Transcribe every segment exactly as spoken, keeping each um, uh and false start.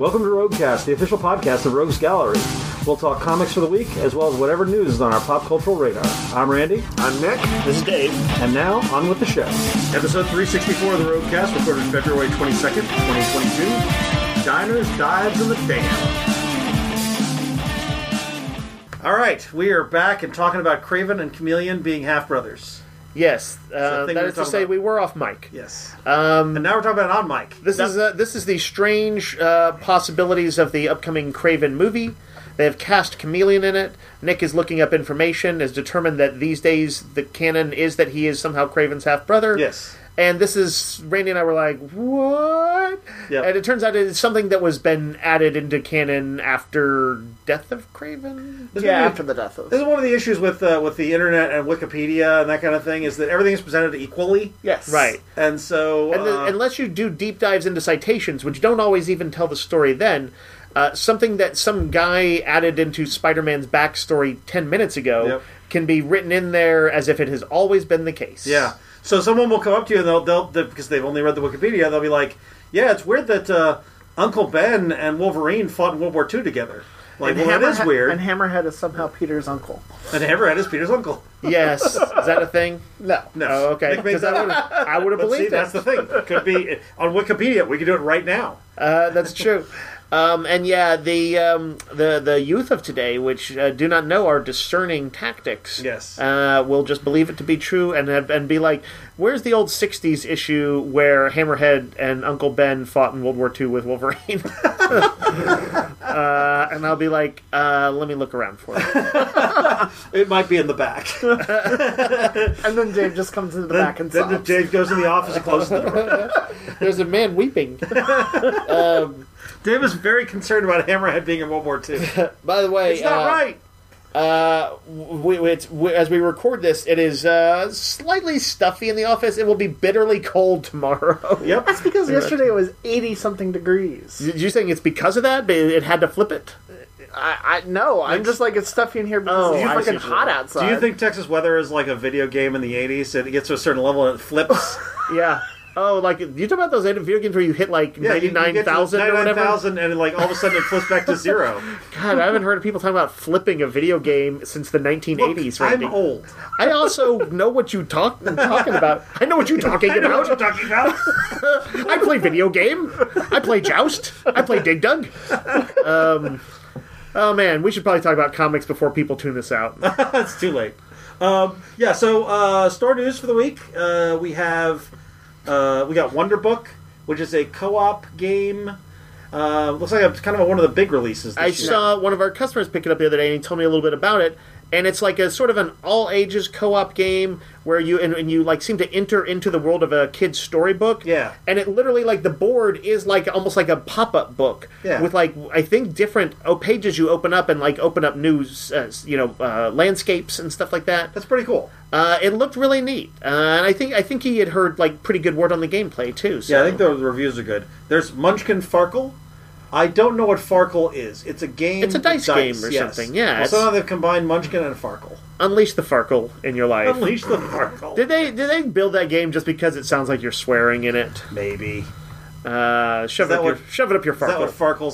Welcome to Roguecast, the official podcast of Rogues Gallery. We'll talk comics for the week, as well as whatever news is on our pop cultural radar. I'm Randy. I'm Nick. This is Dave. And now, on with the show. Episode three sixty-four of the Roguecast, recorded February twenty-second, twenty twenty-two. Diners, Dives, and the Dam. All right, we are back and talking about Kraven and Chameleon being half-brothers. Yes, uh, thing that we is were to talking say about. we were off mic. Yes. Um, And now we're talking about on mic. this is uh, this is the strange uh, possibilities of the upcoming Kraven movie. They have cast Chameleon in it. Nick is looking up information, has determined that these days the canon is that he is somehow Kraven's half-brother. Yes. And this is, Randy and I were like, what? Yep. And it turns out it's something that was been added into canon after Death of Kraven? This Yeah, movie- after the death of. This is one of the issues with uh, with the internet and Wikipedia and that kind of thing, is that everything is presented equally. Yes. Right. And so... And the, uh, unless you do deep dives into citations, which don't always even tell the story then, uh, something that some guy added into Spider-Man's backstory ten minutes ago Yep. can be written in there as if it has always been the case. Yeah. So someone will come up to you and they'll, they'll, they because they've only read the Wikipedia, they'll be like, yeah, it's weird that uh, Uncle Ben and Wolverine fought in World War Two together. Like, And well, that is Hammerhead- weird. And Hammerhead is somehow Peter's uncle. And Hammerhead is Peter's uncle. Yes. Is that a thing? No. No. Oh, okay. Nick made 'Cause that I up. would've- I would have But see, believed that's it. the thing. It could be on Wikipedia. We could do it right now. Uh, that's true. Um, and yeah, the um, the the youth of today, which uh, do not know our discerning tactics, Yes. uh, will just believe it to be true and have, and be like, "Where's the old sixties issue where Hammerhead and Uncle Ben fought in World War Two with Wolverine?" uh, and I'll be like, uh, "Let me look around for it." It might be in the back. And then Dave just comes into the then back and then sobs. Dave goes in the office and closes the door. There's a man weeping. um, Dave is very concerned about Hammerhead being in World War Two. by the way, It's not uh, right. Uh, we, it's, we, as we record this, it is uh, slightly stuffy in the office. It will be bitterly cold tomorrow. Yep. That's because yesterday it was eighty-something degrees. Did you think it's because of that? But It had to flip it? I, I No, I'm just like, it's stuffy in here because Oh, it's I fucking see. hot outside. Do you think Texas weather is like a video game in the eighties? It gets to a certain level and it flips. Yeah. Oh, like, you talk about those video games where you hit like Yeah, you- you get to ninety-nine thousand or whatever? ninety-nine thousand and like all of a sudden it flips back to zero. God, I haven't heard of people talking about flipping a video game since the nineteen eighties, Look, Randy. I'm old. I also know what you talk, I'm talking about. I know what you're talking I know about. what you're talking about. I play video game. I play Joust. I play Dig Dug. Um, oh man, we should probably talk about comics before people tune this out. It's too late. Um, yeah, so uh, store news for the week. Uh, we have uh, we got Wonder Book, which is a co-op game. Uh, looks like it's kind of a, one of the big releases. This I year. saw one of our customers pick it up the other day, and he told me a little bit about it. And it's like a sort of an all-ages co-op game where you and, and you like seem to enter into the world of a kid's storybook. Yeah. And it literally, like, the board is like almost like a pop-up book. Yeah. With, like, I think different oh, pages you open up and, like, open up new, uh, you know, uh, landscapes and stuff like that. That's pretty cool. Uh, it looked really neat. Uh, and I think I think he had heard, like, pretty good word on the gameplay, too. So. Yeah, I think the reviews are good. There's Munchkin Farkle. I don't know what Farkle is. It's a game. It's a dice with game or yes. something, yeah, Well, it's- somehow they've combined Munchkin and Farkle. Unleash the Farkle in your life. Unleash the Farkle. Did they did they build that game just because it sounds like you're swearing in it? Maybe. Uh, shove it that up your what- shove it up your Is that what Farkle. Farkle's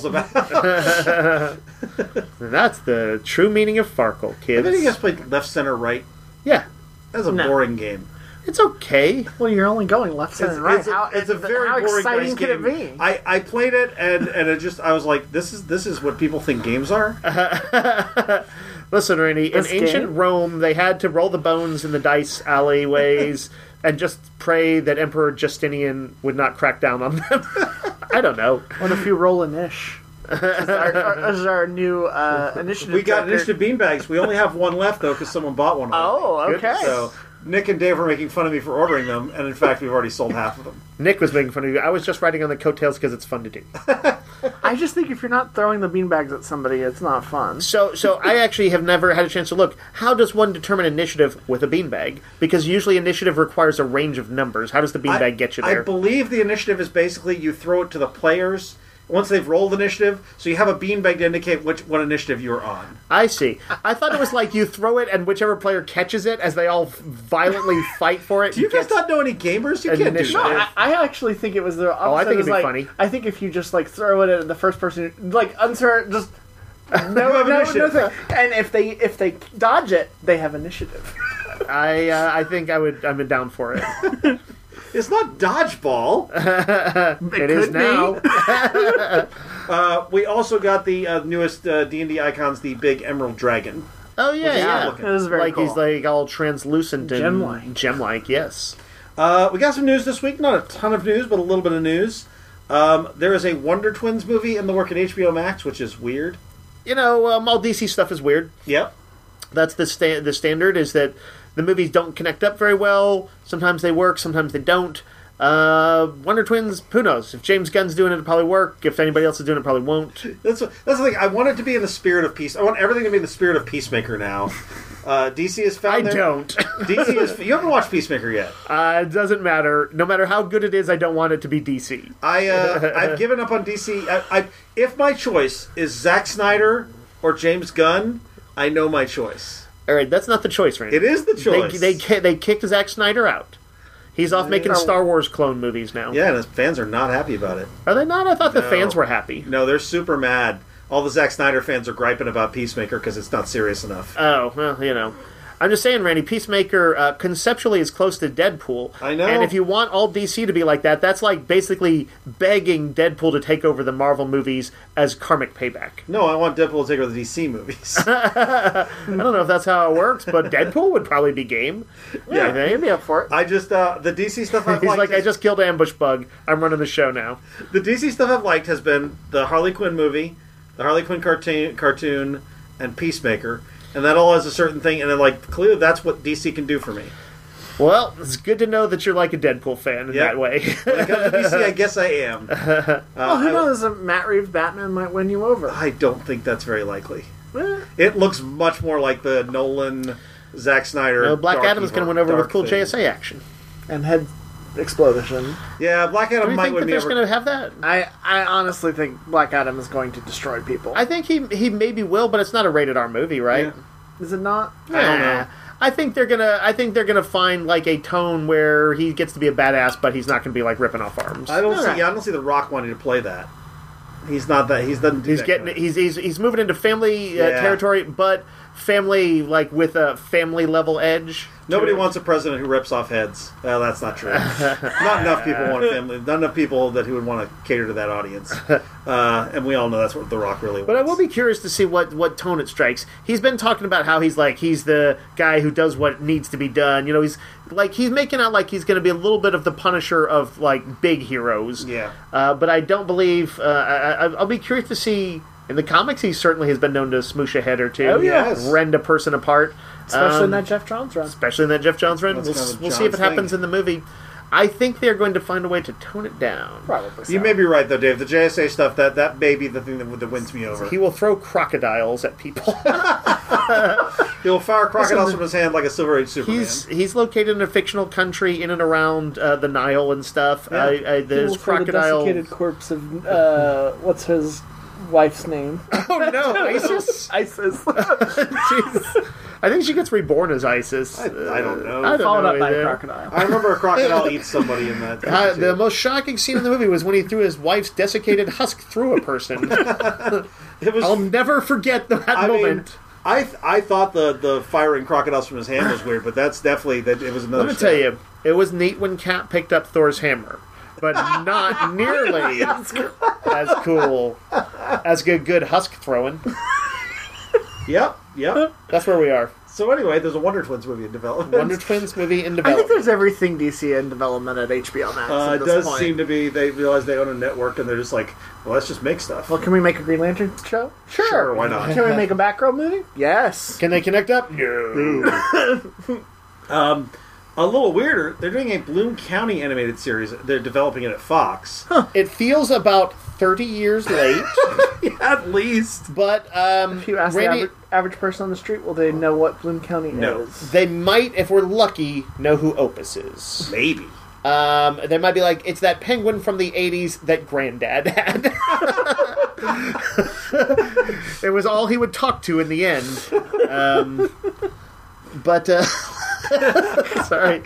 about? That's the true meaning of Farkle, I kids. think you guys played Left, Center, Right. Yeah, That's a No. boring game. it's okay. Well, you're only going left, center, It's, and right. it's, a, how, it's a very how boring exciting dice could game. it be? I, I played it and, and it just I was like, this is this is what people think games are. Listen, Randy, in This ancient game? Rome, they had to roll the bones in the dice alleyways and just pray that Emperor Justinian would not crack down on them. I don't know. What if you roll an ish? This is our, our, this is our new uh, initiative. We got tracker. initiative beanbags. We only have one left though because someone bought one. already. Oh, okay. So Nick and Dave are making fun of me for ordering them, and in fact, we've already sold half of them. Nick was making fun of you. I was just riding on the coattails because it's fun to do. I just think if you're not throwing the beanbags at somebody, it's not fun. So, so I actually have never had a chance to look. How does one determine initiative with a beanbag? Because usually initiative requires a range of numbers. How does the beanbag I, get you I there? believe the initiative is basically you throw it to the players, once they've rolled initiative, so you have a beanbag to indicate which what initiative you're on. I see. I thought it was like you throw it and whichever player catches it as they all violently fight for it. Do you guys gets- not know any gamers? You can't do initiative. No, that. I, I actually think it was the opposite. Oh, I think It was it'd be like, funny. I think if you just like throw it at the first person, like uncertain, just no, have no, no initiative. thing. And if they if they dodge it, they have initiative. I uh, I think I would. I'm down for it. It's not dodgeball. It is could be. now. Uh, we also got the uh, newest uh, D and D icons, the big emerald dragon. Oh yeah, Which is yeah. good looking. It is very like cool. he's like all translucent and Gem-like. gem-like. Yes. Uh, we got some news this week. Not a ton of news, but a little bit of news. Um, there is a Wonder Twins movie in the work at H B O Max, which is weird. You know, um, all D C stuff is weird. Yep. That's the sta- the standard is that the movies don't connect up very well. Sometimes they work, sometimes they don't. Uh, Wonder Twins, who knows? If James Gunn's doing it, it'll probably work. If anybody else is doing it, it probably won't. That's that's the thing. I want it to be in the spirit of peace. I want everything to be in the spirit of Peacemaker now. Uh, D C has found. I their, don't. D C is. You haven't watched Peacemaker yet. Uh, it doesn't matter. No matter how good it is, I don't want it to be D C. I uh, I've given up on D C. I, I, if my choice is Zack Snyder or James Gunn, I know my choice. All right, that's not the choice, Randy. It is the choice. They they, ki- they kicked Zack Snyder out. He's off making Oh. Star Wars clone movies now. Yeah, and his fans are not happy about it. Are they not? I thought the No. fans were happy. No, they're super mad. All the Zack Snyder fans are griping about Peacemaker because it's not serious enough. Oh, well, you know. I'm just saying, Randy, Peacemaker uh, conceptually is close to Deadpool. I know. And if you want all D C to be like that, that's like basically begging Deadpool to take over the Marvel movies as karmic payback. No, I want Deadpool to take over the D C movies. I don't know if that's how it works, but Deadpool would probably be game. Yeah. I think. You'd be up for it. I just uh, the D C stuff I've He's liked. like, I is- just killed Ambush Bug. I'm running the show now. The D C stuff I've liked has been the Harley Quinn movie, the Harley Quinn cartoon, cartoon, and Peacemaker, and that all has a certain thing. And then, like, clearly, that's what D C can do for me. Well, it's good to know that you're like a Deadpool fan in Yeah. that way. When it comes to D C, I guess I am. Uh, Well, who I, knows? A Matt Reeves Batman might win you over. I don't think that's very likely. Eh, It looks much more like the Nolan, Zack Snyder. No, Black dark Adam is going to evil- win over with dark cool thing. J S A action. and head explosion. Yeah, Black Adam Do you might think win that me there's over. going to have that? I, I honestly think Black Adam is going to destroy people. I think he he maybe will, but it's not a rated R movie, right? Yeah. Is it not? I don't know. Nah. I think they're gonna. I think they're gonna find like a tone where he gets to be a badass, but he's not gonna be like ripping off arms. I don't Alright. see. I don't see The Rock wanting to play that. He's not that. He's doesn't. Do He's that getting. kind of- He's, he's he's moving into family uh, Yeah. territory, but family like with a family level edge. Nobody to it. wants a president who rips off heads. Well, that's not true. Not enough people want a family. Not enough people that who would want to cater to that audience. Uh, and we all know that's what The Rock really wants. But I will be curious to see what, what tone it strikes. He's been talking about how he's like he's the guy who does what needs to be done. You know, he's like he's making out like he's going to be a little bit of the Punisher of like big heroes. Yeah. Uh, but I don't believe. Uh, I, I- I'll be curious to see. In the comics, he certainly has been known to smoosh a head or two. Oh, yeah. Yes. Rend a person apart. Especially in Um, that Jeff Johns run. Especially in that Jeff Johns run. That's We'll, kind of we'll see if it John's happens thing. in the movie. I think they're going to find a way to tone it down. Probably so. You may be right, though, Dave. The J S A stuff, that, that may be the thing that, that wins me over. He will throw crocodiles at people. He'll fire crocodiles from his hand like a Silver Age Superman. he's he's located in a fictional country in and around uh, the Nile and stuff. Yeah. I, I, He will there's throw the crocodile. desiccated corpse of uh, what's his wife's name? Oh no, ISIS! ISIS. Jeez. I think she gets reborn as ISIS. I- I don't know. I don't Followed know up by either. a crocodile. I remember a crocodile eats somebody in that. Uh, too. the most shocking scene in the movie was when he threw his wife's desiccated husk through a person. it was. I'll never forget that I mean, moment. I th- I thought the, the firing crocodiles from his hand was weird, but that's definitely that. It was another. Let me shot. tell you, it was neat when Cap picked up Thor's hammer, but not nearly as cool as good good husk throwing. Yep, yep. That's where we are. So anyway, there's a Wonder Twins movie in development. Wonder Twins movie in I think development. there's everything D C in development at H B O Max. Uh, at it this does point. seem to be. They realize they own a network, and they're just like, well, let's just make stuff. Well, can we make a Green Lantern show? Sure. Sure, why not? Can we make a Batgirl movie? Yes. Can they connect up? No. Um, a little weirder. They're doing a Bloom County animated series. They're developing it at Fox. It feels about thirty years late, Yeah, at least. but um, If you ask Randy, the average, average person on the street, will they know what Bloom County No. is? they might, if we're lucky, know who Opus is. Maybe. Um, they might be like, it's that penguin from the eighties that Granddad had. It was all he would talk to in the end. Um, but, uh, sorry.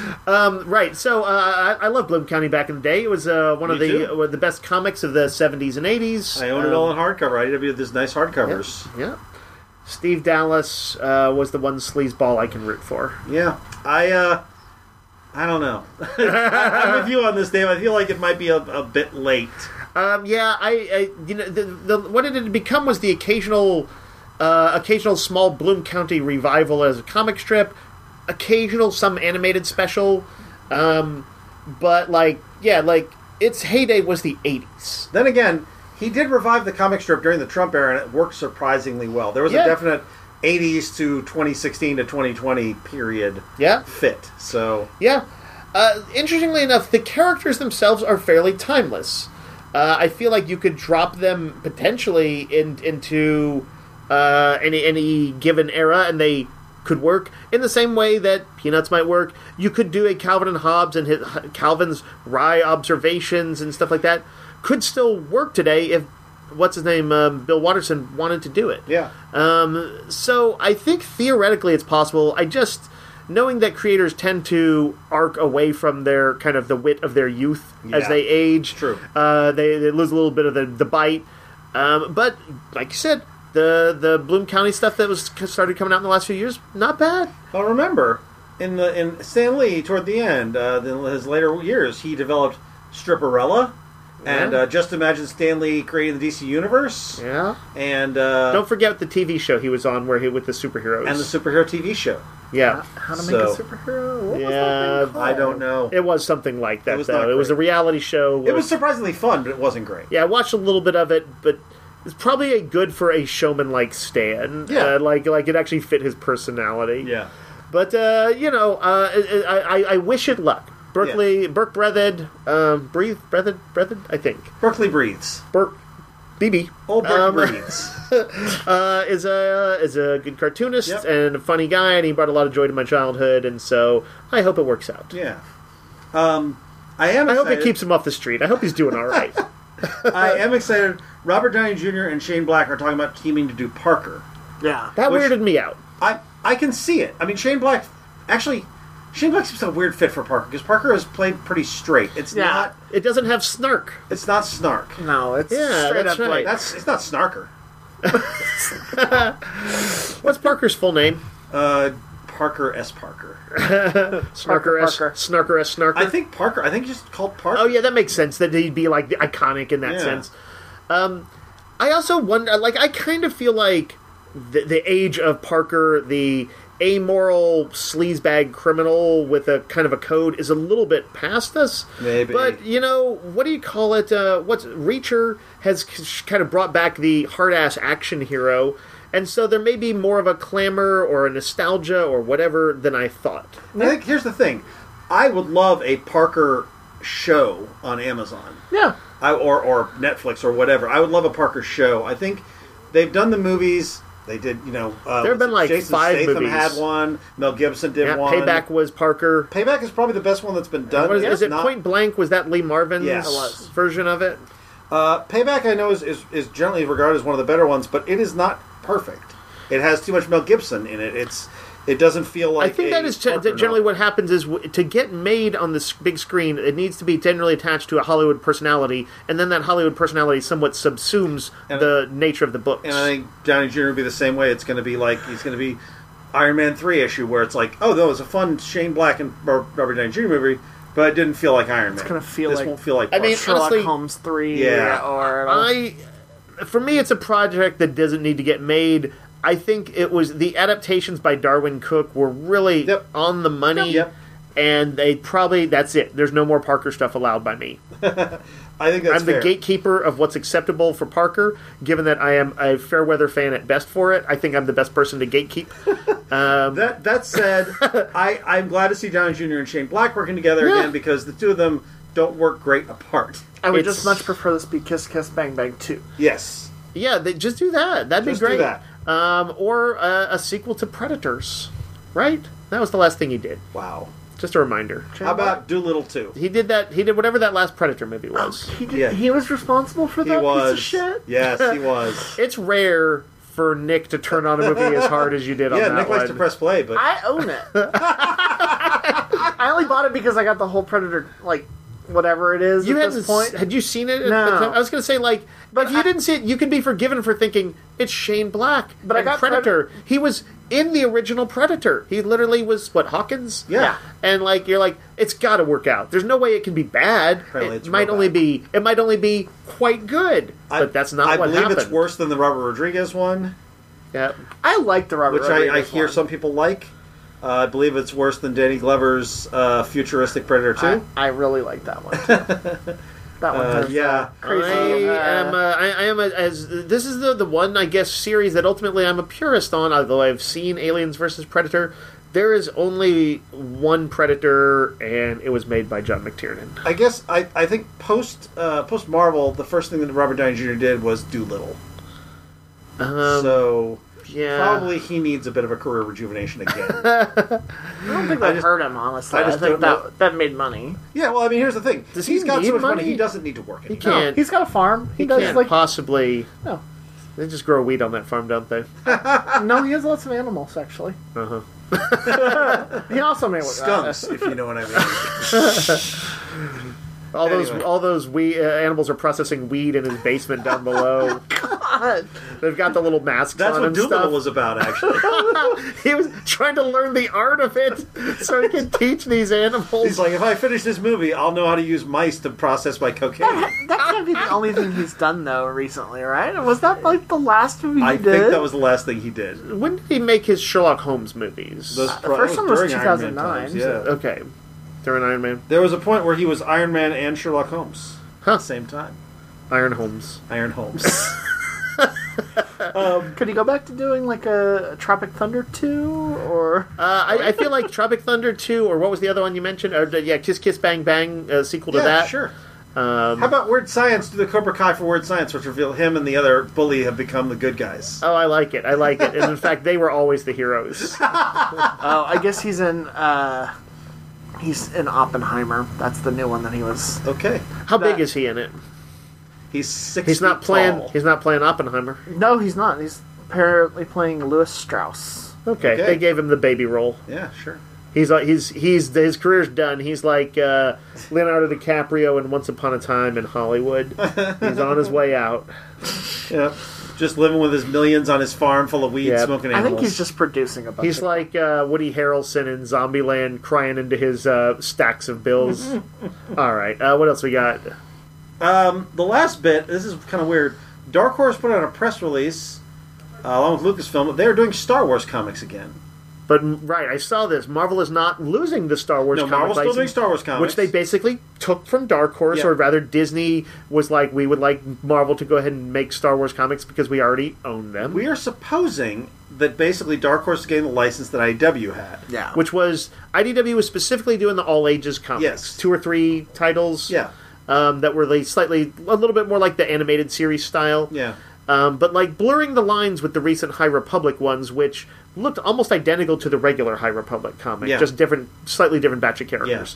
Um, right, so uh, I, I love Bloom County back in the day. It was uh, one Me of the too. uh, the best comics of the seventies and eighties. I own it Um, all in hardcover. I D W had these nice hardcovers. Yeah. Steve Dallas uh, was the one sleazeball I can root for. Yeah, I uh, I don't know. I'm with you on this, Dave. I feel like it might be a, a bit late. Um, yeah, I, I you know the, the what it had become was the occasional, uh, occasional small Bloom County revival as a comic strip, occasional some animated special, um, but like yeah, like its heyday was the eighties. Then again, he did revive the comic strip during the Trump era, and it worked surprisingly well. There was Yeah. a definite eighties to twenty sixteen to twenty twenty period Yeah, fit. So yeah. Uh, interestingly enough, the characters themselves are fairly timeless. Uh, I feel like you could drop them potentially in, into uh, any any given era, and they could work in the same way that Peanuts might work. You could do a Calvin and Hobbes and his, Calvin's wry observations and stuff like that. Could still work today if what's his name, um, Bill Watterson wanted to do it. yeah, Um, so I think theoretically it's possible. I just knowing that creators tend to arc away from their kind of the wit of their youth as Yeah. they age. True. Uh, they, they lose a little bit of the, the bite. Um, but like you said, the the Bloom County stuff that was started coming out in the last few years, not bad. but remember, in the in Stan Lee toward the end, uh, in his later years, he developed Stripperella. And Yeah. uh, just imagine Stan Lee creating the D C universe, Yeah. and uh, Don't forget the T V show he was on where he with the superheroes. and the superhero T V show. yeah. How to make So- a superhero? What was Yeah, that thing called? I don't know. It was something like that It was though. not It was a great. reality show. It was surprisingly fun, but it wasn't great. Yeah, I watched a little bit of it, but it's probably a good for a showman like Stan. Yeah. uh, like like it actually fit his personality. Yeah. But uh, you know, uh, I, I I wish it luck. Berkeley, Burke Breathed, um, breathe, breathed, breathed. I think Berkeley breathes. Burke, B B, Old Berkeley Um, breathes. uh, is a is a good cartoonist Yep. and a funny guy, and he brought a lot of joy to my childhood. And so I hope it works out. Yeah. Um, I am. I hope excited. it keeps him off the street. I hope he's doing all right. I am excited. Robert Downey Junior and Shane Black are talking about teaming to do Parker. Yeah. That Which- weirded me out. I I can see it. I mean, Shane Black actually. Shane Black seems like a weird fit for Parker because Parker has played pretty straight. It's Yeah. not. It doesn't have snark. It's not snark. No, it's Yeah, straight that's up right. like That's. It's not snarker. What's Parker's full name? Uh, Parker S. Parker. Snarker S. Parker. Snarker S. Snarker. I think Parker. I think just called Parker. Oh yeah, that makes sense. That he'd be like the iconic in that Yeah. sense. Um, I also wonder. Like, I kind of feel like the, the age of Parker, the amoral sleazebag criminal with a kind of a code, is a little bit past us. Maybe. But you know, what do you call it? Uh, what's Reacher has k- kind of brought back the hard ass action hero. And so there may be more of a clamor or a nostalgia or whatever than I thought. I think here's the thing. I would love a Parker show on Amazon. yeah. I, or or Netflix or whatever. I would love a Parker show. I think they've done the movies. They did, you know. Uh, There have been, like, Jason five Statham movies. had one. Mel Gibson did Yeah, one. Payback was Parker. Payback is probably the best one that's been done. What is, It's is it not- Point Blank? Was that Lee Marvin's Yes. It was. version of it? Uh, Payback, I know, is, is is generally regarded as one of the better ones, but it is not perfect. It has too much Mel Gibson in it. It's it doesn't feel like. I think a that is ge- Parker generally novel. what happens is w- to get made on this big screen, it needs to be generally attached to a Hollywood personality, and then that Hollywood personality somewhat subsumes And- the nature of the books. And I think Downey Junior will be the same way. It's going to be like he's going to be Iron Man three issue where it's like, oh, no, it's a fun Shane Black and Ro- Robert Downey Junior movie, but it didn't feel like Iron Man. It's gonna feel this like- won't feel like. I mean, Parker. Sherlock honestly, Holmes three. Yeah. Or I, for me, it's a project that doesn't need to get made. I think it was the adaptations by Darwin Cook were really Yep. on the money, Yep. and they probably that's it. There's no more Parker stuff allowed by me. I think that's I'm the fair. gatekeeper of what's acceptable for Parker. Given that I am a fair weather fan at best for it, I think I'm the best person to gatekeep. Um, That that said, I I'm glad to see Downey Junior and Shane Black working together Yeah. again because the two of them don't work great apart. I would it's- just much prefer this be Kiss Kiss Bang Bang two. Yes. yeah, they, just do that. That'd Just be do great. that. Um, or uh, a sequel to Predators, right? That was the last thing he did. Wow. Just a reminder. How about Doolittle two? He did that. He did whatever that last Predator movie was. He did, Yeah. he was responsible for He that was. piece of shit. Yes, he was. It's rare for Nick to turn on a movie as hard as you did on Yeah, that Nick one. likes to press play, but I own it. I only bought it because I got the whole Predator, like, whatever it is You at hadn't this point. s- had you seen it? at No. the time? I was going to say, like, But if you I- didn't see it, you could be forgiven for thinking it's Shane Black. But I and got Predator. He was in the original Predator. He literally was what Hawkins. yeah. Yeah. And like you're like, it's got to work out. There's no way it can be bad. Apparently It it's might real only bad. be. It might only be quite good. I- but that's not I what believe happened. it's worse than the Robert Rodriguez one, Yeah. I like the Robert which I, I Rodriguez hear one. some people like. Uh, I believe it's worse than Danny Glover's uh, futuristic Predator two. I, I really like that one, too. That one Uh, has, yeah. uh, crazy. I uh, am. Uh, I, I am a, as this is the the one I guess series that ultimately I'm a purist on. Although I've seen Aliens versus Predator, there is only one Predator, and it was made by John McTiernan. I guess I, I think post uh, post Marvel, the first thing that Robert Downey Junior did was Doolittle. Um, so yeah, probably he needs a bit of a career rejuvenation again. I don't think I that just- hurt him, honestly. I I, just think don't know. that that made money. yeah, well, I mean, here's the thing: Does he's he got need so much money, money? he doesn't need to work he anymore. can't. He's got a farm. He, he does can't like possibly. no, They just grow weed on that farm, don't they? no. He has lots of animals actually. Uh huh. He also made Skunks, if you know what I mean. All those Anyway. all those we uh, animals are processing weed in his basement down below. God. They've got the little masks That's on what and Doolittle stuff. was about, actually. He was trying to learn the art of it so he could teach these animals. He's like, if I finish this movie, I'll know how to use mice to process my cocaine. That can't be the only thing he's done though recently, right? Was that like the last movie he I did? think that was the last thing he did. When did he make his Sherlock Holmes movies? Those the first one was during two Iron thousand Man nine. times, yeah. Okay. During Iron Man. There was a point where he was Iron Man and Sherlock Holmes Huh. at the same time. Iron Holmes. Iron Holmes. Could he go back to doing like a, Tropic Thunder two or? Uh, I, I feel like Tropic Thunder two, or what was the other one you mentioned? Or, yeah, Kiss Kiss Bang Bang, uh, sequel to yeah, that. sure. Um, How about Weird Science? Do the Cobra Kai for Weird Science, which reveal him and the other bully have become the good guys. Oh, I like it. I like it. And in fact, they were always the heroes. Oh, I guess he's in. uh He's in Oppenheimer. That's the new one that he was. Okay. How big That- is he in it? He's six He's not feet playing. tall. He's not playing Oppenheimer. No, he's not. He's apparently playing Louis Strauss. Okay, Okay. they gave him the baby role. Yeah, sure. He's like he's he's his career's done. He's like uh, Leonardo DiCaprio in Once Upon a Time in Hollywood. He's on his way out. Yeah. Just living with his millions on his farm full of weed, Yeah. smoking I animals. think he's just producing a bunch. He's of like uh, Woody Harrelson in Zombieland, crying into his uh, stacks of bills. All right, uh, what else we got? Um, the last bit, this is kind of weird. Dark Horse put out a press release, uh, along with Lucasfilm, that they are doing Star Wars comics again. But right, I saw this. Marvel is not losing the Star Wars No, comic Marvel's still license, doing Star Wars comics. which they basically took from Dark Horse, Yeah. or rather, Disney was like, we would like Marvel to go ahead and make Star Wars comics because we already own them. We are supposing that basically Dark Horse is getting the license that I D W had. yeah. Which was I D W was specifically doing the all ages comics, Yes. two or three titles, Yeah. um, that were like slightly a little bit more like the animated series style, Yeah. um, but like blurring the lines with the recent High Republic ones, which looked almost identical to the regular High Republic comic, Yeah. just different, slightly different batch of characters.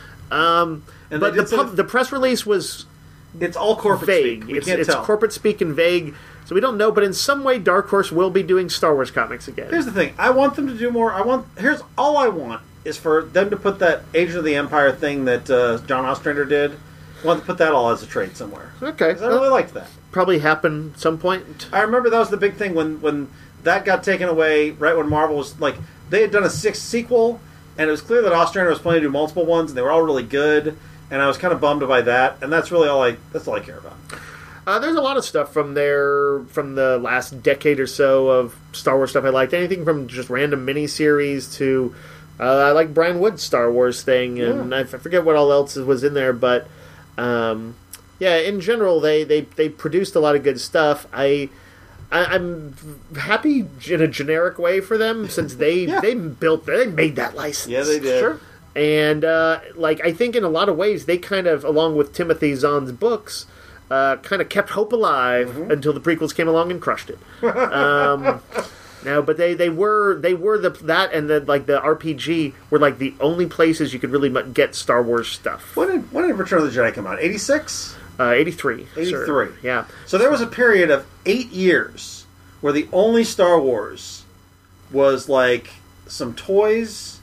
Um, And but they the did say pub, that- the press release was It's all corporate vague. speak. We It's, can't it's tell. corporate speak and vague, so we don't know. But in some way, Dark Horse will be doing Star Wars comics again. Here's the thing. I want them to do more. I want. Here's all I want is for them to put that Age of the Empire thing that uh, John Ostrander did. I want to put that all as a trade somewhere. Okay, 'Cause I really liked that. probably happen some point. I remember that was the big thing when when that got taken away. Right when Marvel was like they had done a sixth sequel, and it was clear that Ostrander was planning to do multiple ones, and they were all really good. And I was kind of bummed by that. And that's really all I. That's all I care about. Uh, there's a lot of stuff from there from the last decade or so of Star Wars stuff I liked. Anything from just random miniseries to uh, I like Brian Wood's Star Wars thing, and I f- I forget what all else was in there, but um, yeah, in general they, they, they produced a lot of good stuff. I, I I'm happy in a generic way for them since they Yeah. they built they made that license. Yeah, they did. Sure. And, uh, like, I think in a lot of ways, they kind of, along with Timothy Zahn's books, uh, kind of kept hope alive Mm-hmm. until the prequels came along and crushed it. Um, No, but they, they were they were the that and the like the R P G were like the only places you could really mu- get Star Wars stuff. When did when did Return of the Jedi come out? eighty-six? Uh, eighty-three. eighty-three. Sure. Yeah. So there was a period of eight years where the only Star Wars was like some toys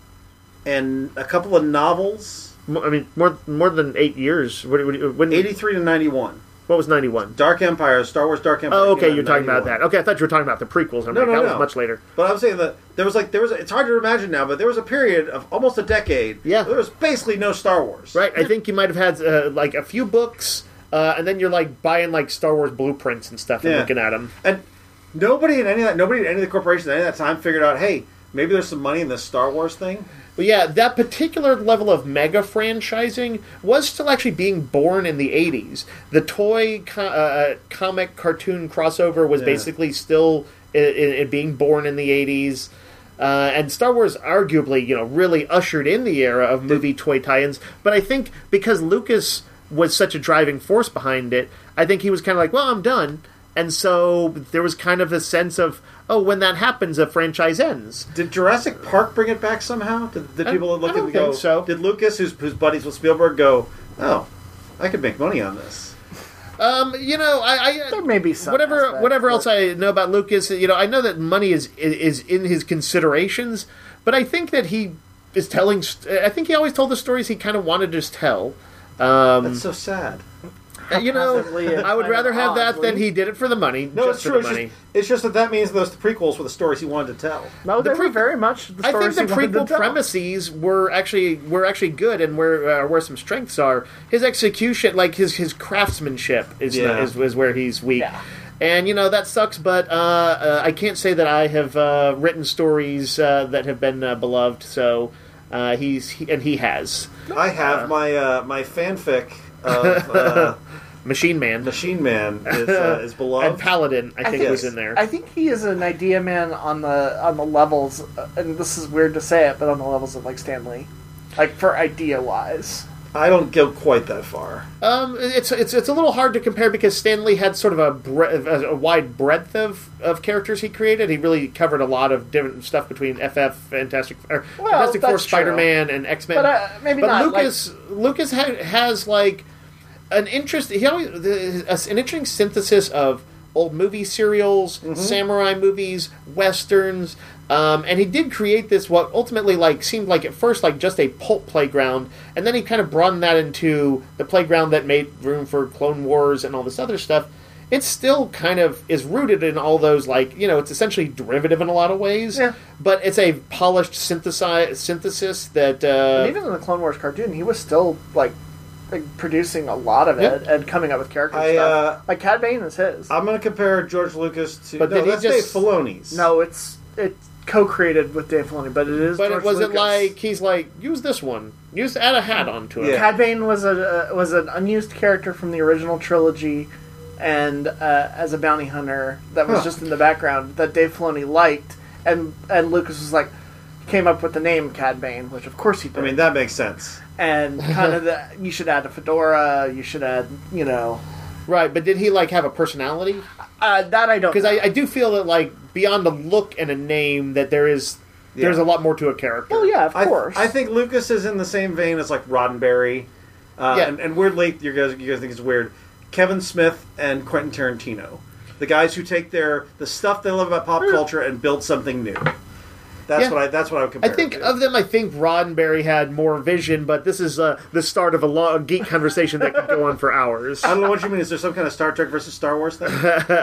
and a couple of novels. Mo- I mean, more more than eight years. What, what, when, eighty-three to ninety-one. What was ninety-one? Dark Empire, Star Wars Dark Empire. Oh, okay, came out you're in talking about ninety-one. that. Okay, I thought you were talking about the prequels. I'm No, like, no, that no. was much later. But I'm saying that there was like there was it's hard to imagine now, but there was a period of almost a decade. Yeah. where there was basically no Star Wars. Right, I think you might have had uh, like a few books, uh, and then you're like buying like Star Wars blueprints and stuff and Yeah. looking at them. And nobody in any of that, nobody in any of the corporations at any of that time figured out, hey, maybe there's some money in this Star Wars thing. But yeah, that particular level of mega franchising was still actually being born in the eighties. The toy co- uh, comic cartoon crossover was Yeah. basically still i i being born in the eighties. Uh, and Star Wars arguably, you know, really ushered in the era of movie toy tie-ins. But I think because Lucas was such a driving force behind it, I think he was kind of like, well, I'm done. And so there was kind of a sense of, oh, when that happens, a franchise ends. Did Jurassic Park bring it back somehow? Did, did I- people look I at don't it and go, think so. Did Lucas, who's, who's buddies with Spielberg, go, oh, I could make money on this? Um, you know, I, I There may be some whatever aspect, whatever but- else I know about Lucas. You know, I know that money is is in his considerations, but I think that he is telling. st- I think he always told the stories he kind of wanted to just tell. Um, That's so sad. you know, Haphazardly and I would kind of rather have that than oddly. he did it for the money. No, just it's for true. the It's money. just, it's just that that means those prequels were the stories he wanted to tell. No, The they pre- were very much the I think stories the he wanted to prequel tell. premises were actually were actually good, and where uh, where some strengths are. His execution, like his his craftsmanship, is Yeah. not, is, is where he's weak. Yeah. And you know that sucks, but uh, uh, I can't say that I have uh, written stories uh, that have been uh, beloved. So uh, he's he, and he has I have my uh, my fanfic of uh, Machine Man Machine Man is, uh, is and beloved. Paladin. I, think think- was in there. I think he is an idea man on the on the levels, uh, and this is weird to say it, but on the levels of like Stan Lee, like for idea wise. I don't go quite that far. Um, it's it's it's a little hard to compare because Stan Lee had sort of a, bre- a wide breadth of, of characters he created. He really covered a lot of different stuff between F F, Fantastic, or Well, Fantastic Four, that's true. Spider Man, and X Men. But, uh, maybe but not, Lucas Lucas ha- has like an interest. He always the- an interesting synthesis of old movie serials, Mm-hmm. samurai movies, westerns. Um, and he did create this, what ultimately like seemed like at first like just a pulp playground, and then he kind of broadened that into the playground that made room for Clone Wars and all this other stuff. It still kind of is rooted in all those, like, you know, it's essentially derivative in a lot of ways, Yeah. but it's a polished synthesi- synthesis that... Uh, And even in the Clone Wars cartoon, he was still like, like producing a lot of it Yeah. and coming up with character I, stuff. uh, like Cad Bane is his. I'm going to compare George Lucas to. But no, did he that's just- Dave Filoni's. no, it's it's co-created with Dave Filoni, but it is. but George it wasn't Lucas. like, he's like, use this one. Use add a hat onto it. Yeah. Cad Bane was a uh, was an unused character from the original trilogy, and uh, as a bounty hunter that was Huh. just in the background that Dave Filoni liked, and and Lucas was like, came up with the name Cad Bane, which of course he did. I mean, that makes sense. and kind of the you should add a fedora, you should add you know Right, but did he, like, have a personality? uh, that I don't Because know. I, I do feel that, like, beyond a look and a name, that there is there's Yeah. a lot more to a character. well yeah of I, course I think Lucas is in the same vein as like Roddenberry, uh, Yeah. and, and weirdly, you guys you guys think it's weird. Kevin Smith and Quentin Tarantino, the guys who take their the stuff they love about pop culture and build something new. That's Yeah. what I. That's what I would compare. I think it to. of them, I think Roddenberry had more vision, but this is uh, the start of a long geek conversation that could go on for hours. I don't know what you mean. Is there some kind of Star Trek versus Star Wars thing?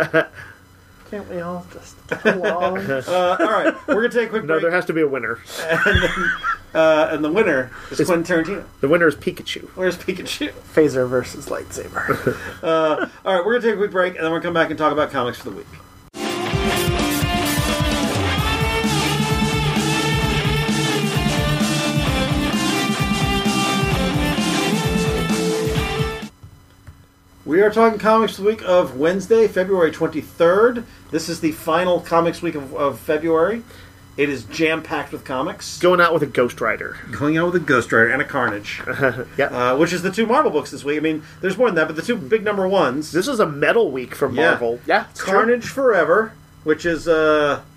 can't we all just get along? Uh, all right, we're gonna take a quick No, break, there has to be a winner. uh, and the winner is It's- Quentin Tarantino. The winner is Pikachu. Where's Pikachu? Phaser versus lightsaber. Uh, all right, we're gonna take a quick break, and then we're gonna come back and talk about comics for the week. We are talking Comics Week of Wednesday, February twenty-third. This is the final Comics Week of, of February. It is jam-packed with comics. Going out with a Ghost Rider. Going out with a Ghost Rider and a Carnage, Yeah. uh, which is the two Marvel books this week. I mean, there's more than that, but the two big number ones. This is a metal week for Yeah. Marvel. yeah, it's true. Carnage Forever, which is uh,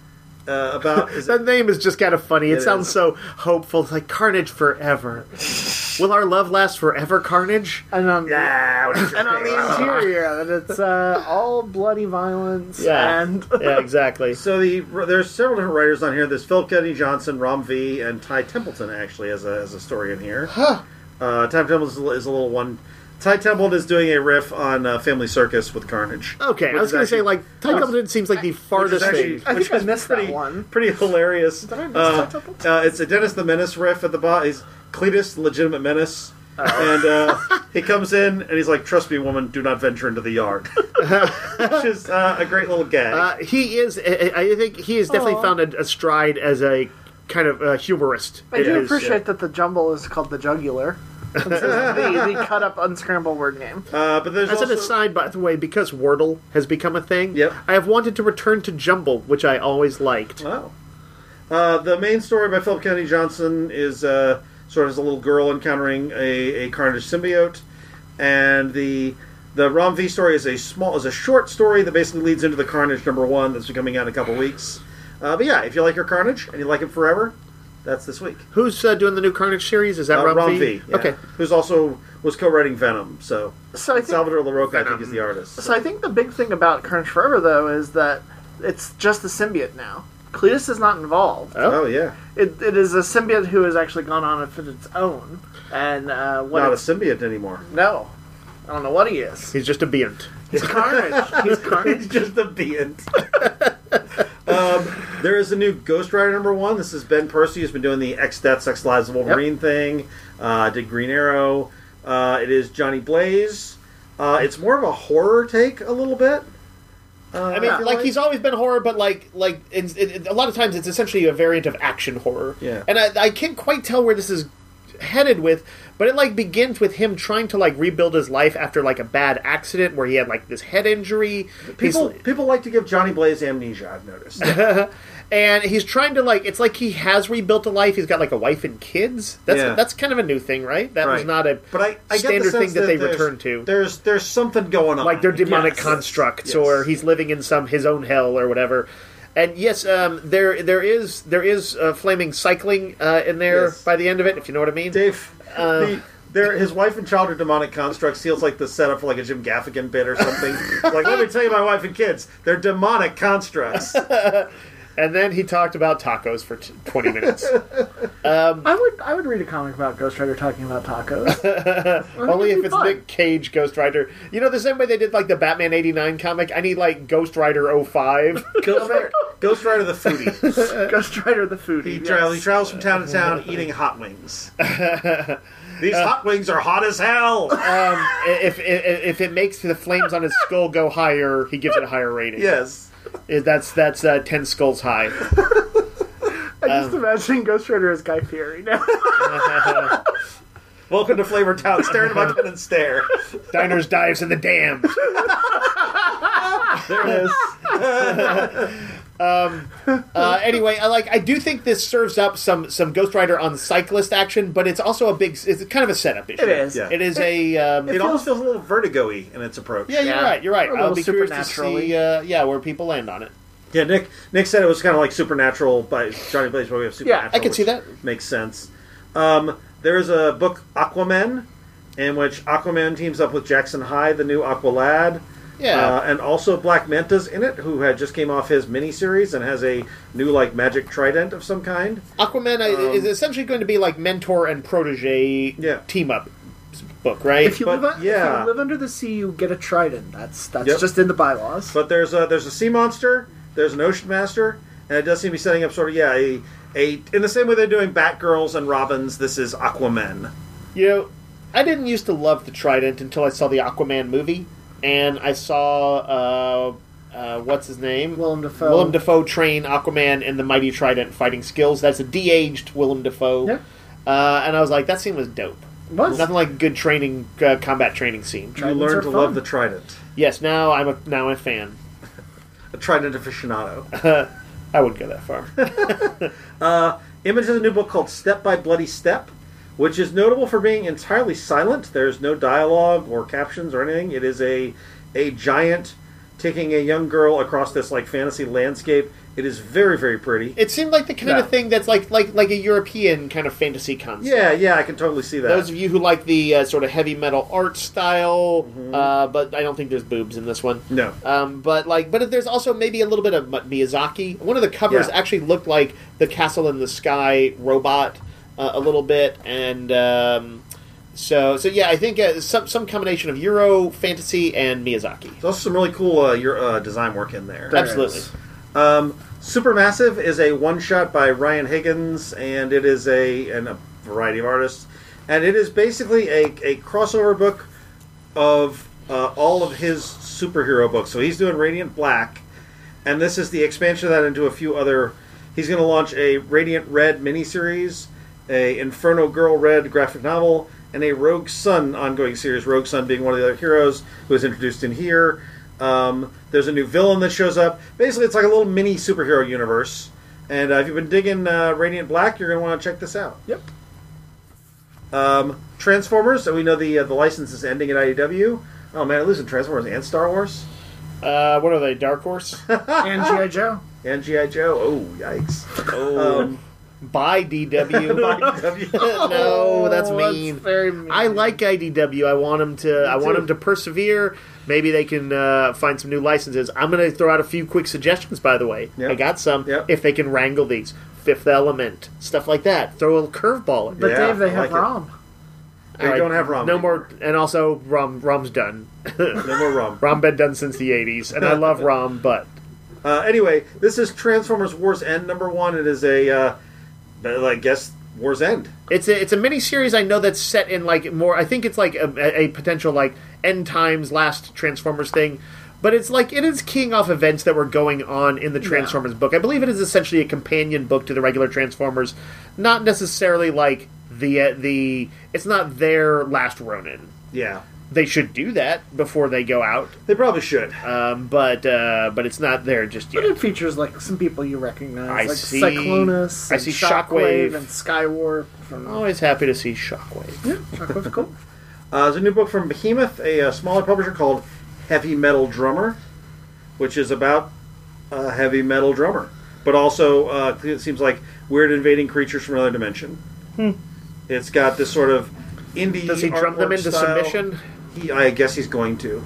uh, about is That it, name is just kind of funny. It, It sounds is. so hopeful. It's like Carnage forever. Will our love last forever, Carnage? And on, yeah, what is your and on the name? interior, that it's uh, all bloody violence Yeah. and Yeah, exactly. So the there's several different writers on here. There's Philip Kennedy Johnson, Rom V, and Ty Templeton actually as a as a story in here. Huh. Uh, Ty Templeton is a, is a little one. Ty Templeton is doing a riff on uh, Family Circus with Carnage. Okay, I Which was is going to say, actually- like, Ty Templeton seems like the Which is farthest actually- thing. I which think I is missed pretty, that one. Pretty hilarious. Did I miss uh, Ty Templeton? uh, it's a Dennis the Menace riff at the bottom. He's Cletus, the legitimate menace. And uh, he comes in and he's like, "Trust me, woman, do not venture into the yard," which is uh, a great little gag. Uh, he is, I I think he has definitely Aw. found a, a stride as a kind of uh, humorist. I in do his- appreciate that the jumble is called the jugular. This is the, the cut up unscrambled word game. Uh, but there's As also an aside, by the way, because Wordle has become a thing, Yep. I have wanted to return to Jumble, which I always liked. Wow. Uh, the main story by Philip Kennedy Johnson is uh, sort of as a little girl encountering a, a Carnage symbiote, and the the Rom V story is a small is a short story that basically leads into the Carnage number one that's coming out in a couple weeks. Uh, but yeah, if you like your Carnage and you like it forever, that's this week. Who's uh, doing the new Carnage series? Is that Uh, Rom, Rom V? V, yeah. Okay. Who's also was co-writing Venom. So, So I think, Salvador LaRocca, I think, Venom. is the artist. so I think the big thing about Carnage Forever, though, is that it's just the symbiote now. Cletus is not involved. Oh. Oh yeah, It, it is a symbiote who has actually gone on of its own. And uh, what not a it's- symbiote anymore. No. I don't know what he is. He's just a beant. He's Carnage. He's Carnage. He's just a beant. um, there is a new Ghost Rider number one. This is Ben Percy, who's been doing the X Deaths, X Lives of Wolverine thing. Uh, did Green Arrow. Uh, it is Johnny Blaze. Uh, it's more of a horror take, a little bit. Uh, I mean, feel like he's always been horror, but like, like it's, it, it- a lot of times it's essentially a variant of action horror. Yeah. And I, I can't quite tell where this is headed with, but it like begins with him trying to like rebuild his life after like a bad accident where he had like this head injury. people He's- people like to give Johnny Blaze amnesia. I've noticed. and he's trying to like it's like he has rebuilt a life. He's got like a wife and kids. That's Yeah. that's kind of a new thing, right? That was Right. not a But I, I get the standard sense thing that, they there's- return to. There's there's something going on. Like they're demonic Yes. constructs, Yes. or he's living in some his own hell or whatever. And yes, um, there there is there is uh, flaming cycling uh, in there Yes. by the end of it, if you know what I mean. Dave, Uh, the, their, his wife and child are demonic constructs. Feels like the setup for like a Jim Gaffigan bit or something. Like, let me tell you, my wife and kids, they're demonic constructs. And then he talked about tacos for t- twenty minutes. I would I would read a comic about Ghost Rider talking about tacos. Only it'd if be it's fun. Nick Cage Ghost Rider. You know, the same way they did like the Batman eighty-nine comic. I need like Ghost Rider oh five. Ghost Rider, Ghost Rider the foodie. Ghost Rider the foodie. He, yes. travels, he travels from town to town eating hot wings. These hot wings are hot as hell. um, if, if if it makes the flames on his skull go higher, he gives it a higher rating. Yes. Uh, That's that's uh, ten skulls high. I'm just imagining Ghost Rider as Guy Fieri now. Welcome to Flavor Town. Stare into my pen and stare. Diners, dives, and the damned. There it is. Uh, anyway, I like. I do think this serves up some some Ghost Rider on cyclist action, but it's also a big. It's kind of a setup issue. It is. Yeah. It is a. Um, It almost feels a little Vertigo-y in its approach. yeah, you're Yeah. right. You're right. A I'll little be curious to supernaturally. see. Uh, yeah, where people land on it. Yeah, Nick Nick said it was kind of like Supernatural by Johnny Blaze, but we have Supernatural. I can see which that. Makes sense. Um, there's a book, Aquaman, in which Aquaman teams up with Jackson Hyde, the new Aqualad. Yeah. Uh, and also Black Manta's in it, who had just came off his miniseries and has a new like magic trident of some kind. Aquaman I is essentially going to be like mentor and protege Yeah. team up book, right? If you, But, live, un- yeah. if you live under the sea, you get a trident. That's that's Yep. just in the bylaws. But there's a there's a sea monster, there's an ocean master, and it does seem to be setting up sort of yeah a a in the same way they're doing Batgirls and Robins. This is Aquaman. You know, I didn't used to love the Trident until I saw the Aquaman movie, and I saw uh, uh, what's his name, Willem Dafoe. Willem Dafoe train Aquaman in the Mighty Trident fighting skills. That's a de-aged Willem Dafoe, Yeah. uh, and I was like, that scene was dope. Was. Nothing like a good training, uh, combat training scene. You Tridents learn are to fun. love the trident. Yes, now I'm a now I'm a fan. A trident aficionado. I wouldn't go that far. Uh, Image has a new book called Step by Bloody Step, which is notable for being entirely silent. There's no dialogue or captions or anything. It is a a giant taking a young girl across this like fantasy landscape. It is very, very pretty. It seemed like the kind Yeah. of thing that's like like like a European kind of fantasy concept. Yeah, yeah, I can totally see that. Those of you who like the uh, sort of heavy metal art style, Mm-hmm. uh, but I don't think there's boobs in this one. No. Um, but like, but there's also maybe a little bit of Miyazaki. One of the covers Yeah. actually looked like the Castle in the Sky robot uh, a little bit, and um, so so yeah, I think uh, some some combination of Euro fantasy and Miyazaki. There's also some really cool uh, your uh, design work in there. There Absolutely. is. Um, Supermassive is a one-shot by Ryan Higgins, and it is a and a variety of artists, and it is basically a, a crossover book of uh, all of his superhero books. So he's doing Radiant Black, and this is the expansion of that into a few other. He's going to launch a Radiant Red miniseries, a Inferno Girl Red graphic novel, and a Rogue Sun ongoing series. Rogue Sun being one of the other heroes who is introduced in here. Um, there's a new villain that shows up. Basically, it's like a little mini superhero universe. And uh, if you've been digging uh, Radiant Black, you're going to want to check this out. Yep. Um, Transformers. So we know the uh, the license is ending at I D W. Oh man, I'm losing Transformers and Star Wars Uh, what are they? Dark Horse And G I. Joe. and G I. Joe. Oh yikes! Oh. Um, by D W. I D W. No, that's Oh, mean. very mean. I like I D W. I want them to. I want too. them to persevere. Maybe they can uh, find some new licenses. I'm going to throw out a few quick suggestions. By the way, Yep. I got some. Yep. If they can wrangle these, Fifth Element, stuff like that. Throw a little curveball in. But Yeah, Dave, they I have like it. Rom. They All right, don't have Rom No anymore. more. And also, Rom. Rom's done. No more rum. Rom been done since the eighties, and I love Rom, but Uh, anyway, this is Transformers War's End number one. It is a, uh, I guess, War's End. It's a it's a mini series I know that's set in like more. I think it's like a, a potential like end times last Transformers thing, but it's like it is keying off events that were going on in the Transformers book. I believe it is essentially a companion book to the regular Transformers, not necessarily like the uh, the. It's not their last Ronin. Yeah. They should do that before they go out, They probably should. um, but uh, but it's not there just But yet. it features like some people you recognize, I like see- Cyclonus, I and see Shockwave, Shockwave. and Skywarp. From Always happy to see Shockwave. Shockwave's cool. Uh, there's a new book from Behemoth, a, uh smaller publisher called Heavy Metal Drummer, which is about a heavy metal drummer. But also, uh, it seems like weird invading creatures from another dimension. It's got this sort of indie Does he drum them artwork into style. submission? He, I guess he's going to.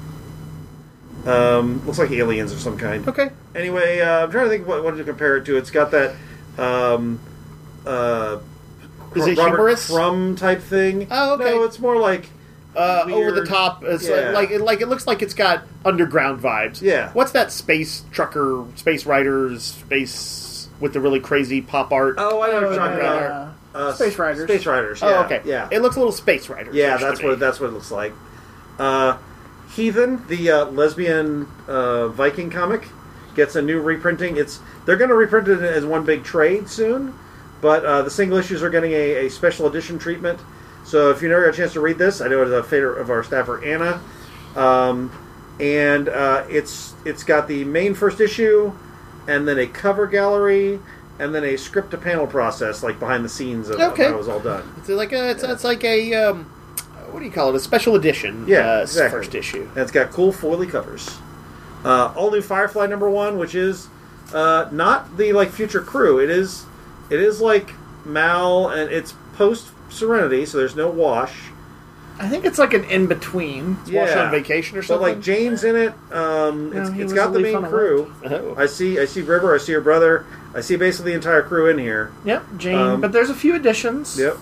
Um, looks like aliens of some kind. Okay. Anyway, uh, I'm trying to think what, what to compare it to. It's got that um, uh, Is it Robert humorous? Crumb type thing. Oh, okay. No, it's more like Uh, weird- over the top. It's Yeah. like, like it, like it looks like it's got underground vibes. Yeah. What's that space trucker, space riders, space with the really crazy pop art? Oh, I know what you're talking Uh, about. Uh, Space Riders. Space Riders. Oh, Yeah. okay. Yeah. It looks a little space rider. Yeah, that's what that's what it looks like. Uh, Heathen, the uh, lesbian uh, Viking comic, gets a new reprinting. It's they're going to reprint it as one big trade soon, but uh, the single issues are getting a, a special edition treatment. So if you never got a chance to read this, I know it's a favorite of our staffer Anna, um, and uh, it's it's got the main first issue, and then a cover gallery, and then a script to panel process, like behind the scenes of, Okay. of how it was all done. It's like a, it's, it's like a um, what do you call it? A special edition. Yeah, uh, exactly. First issue. And it's got cool foily covers. Uh, all new Firefly number one, which is uh, not the like future crew. It is it is like Mal, and it's post Serenity, so there's no Wash. I think it's like an in between. Wash on vacation or But something. like Jane's in it. Um, No, it's he it's was got a the leaf main on a crew. Oh. I see I see River. I see her brother. I see basically the entire crew in here. Yep, Jane. Um, but there's a few additions. Yep.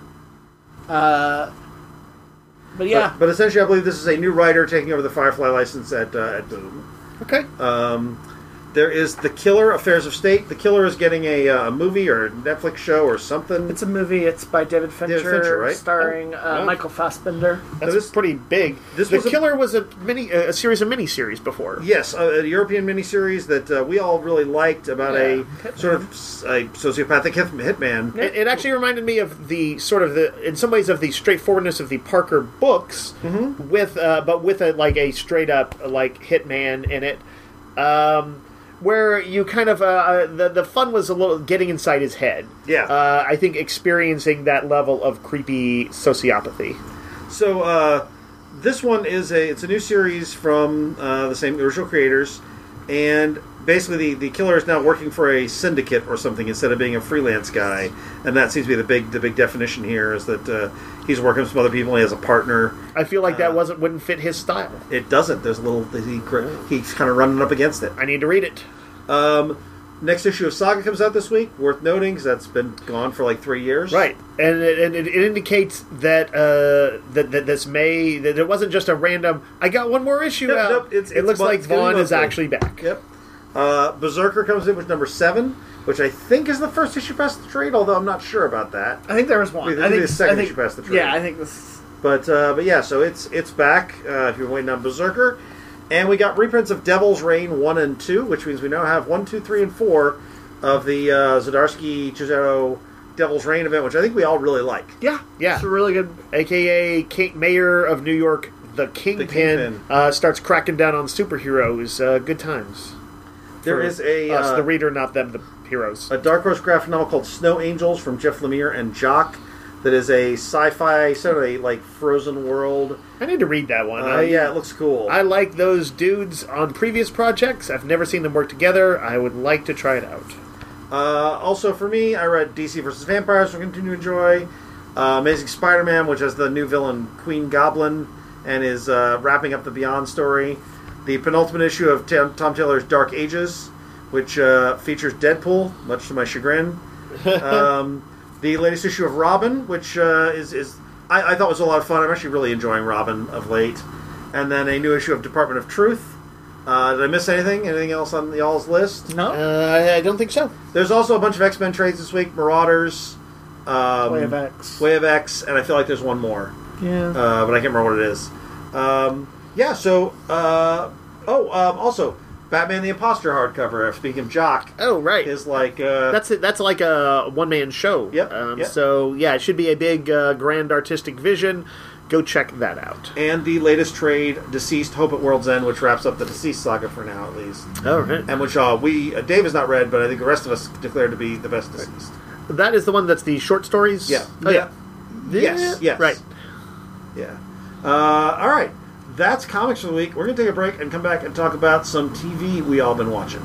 Uh, but yeah, But, but essentially, I believe this is a new writer taking over the Firefly license at uh, at Boom. Okay. Um, there is The Killer, Affairs of State. The Killer is getting a, uh, a movie or a Netflix show or something. it's a movie. It's by David Fincher, David Fincher, right? starring uh, Oh. Michael Fassbender. That's this- pretty big. this the was a- Killer was a mini, a series of miniseries before. Yes, a, a European miniseries that uh, we all really liked about a Hitman. sort of s- a sociopathic hit, hitman. It, it actually reminded me of the sort of the, in some ways, of the straightforwardness of the Parker books, Mm-hmm. with uh, but with a like a straight up like hitman in it, um, where you kind of uh, the the fun was a little getting inside his head. Yeah. uh, I think experiencing that level of creepy sociopathy. So uh, this one is a it's a new series from uh, the same original creators, and basically the, the killer is now working for a syndicate or something instead of being a freelance guy, and that seems to be the big the big definition here is that uh, he's working with some other people and he has a partner. I feel like that Uh, wasn't wouldn't fit his style. It doesn't. There's a little he, he's kind of running up against it. I need to read it. Um, next issue of Saga comes out this week. Worth noting because that's been gone for like three years. Right, and it, and it, it indicates that uh, that that this may that it wasn't just a random. I got one more issue Nope, out. nope, it's- it it's looks mon- like it's gonna be Vaughn is monthly. actually back. Yep. Uh, Berserker comes in with number seven, which I think is the first issue past the trade, although I'm not sure about that. I think there was one. Wait, this I will be think the second I think, issue past the trade. Yeah, I think this. But uh, but yeah, so it's it's back. Uh, if you're waiting on Berserker, and we got reprints of Devil's Reign one and two, which means we now have one, two, three, and four of the uh, Zdarsky Chizero Devil's Reign event, which I think we all really like. Yeah, Yeah. it's a really good. A K A King, Mayor of New York, the Kingpin, Kingpin. Uh, starts cracking down on superheroes. Uh, good times. There For is a us, uh, the reader, not them, the heroes. a Dark Horse graphic novel called Snow Angels from Jeff Lemire and Jock. That is a sci-fi sort of a like Frozen world. I need to read that one. Uh, I, yeah, it looks cool. I like those dudes on previous projects. I've never seen them work together. I would like to try it out. Uh, also for me, I read D C versus Vampires, which I continue to enjoy. Uh, Amazing Spider-Man, which has the new villain Queen Goblin, and is uh, wrapping up the Beyond story. The penultimate issue of Tom, Tom Taylor's Dark Ages, which uh, features Deadpool, much to my chagrin. um, the latest issue of Robin, which uh, is, is I, I thought was a lot of fun. I'm actually really enjoying Robin of late. And then a new issue of Department of Truth. Uh, did I miss anything? Anything else on y'all's list? No, Uh, I don't think so. There's also a bunch of X-Men trades this week. Marauders, um, Way of X. Way of X, and I feel like there's one more, Yeah. uh, but I can't remember what it is. Um, yeah, so uh, oh, um, also Batman the Imposter hardcover. Speaking of Jock, Oh, right. is like uh, That's it. That's like a one-man show. Yep, Um, yep. So, yeah, it should be a big, uh, grand artistic vision. Go check that out. and the latest trade, Deceased: Hope at World's End, which wraps up the Deceased saga for now at least, All right. and which uh, we uh, Dave has not read, but I think the rest of us declared to be the best Deceased. That is the one that's the short stories? Yeah. Oh, yeah. Yes. Yes. Right. Yeah. Uh, all right. That's comics for the week. We're going to take a break and come back and talk about some T V we all been watching.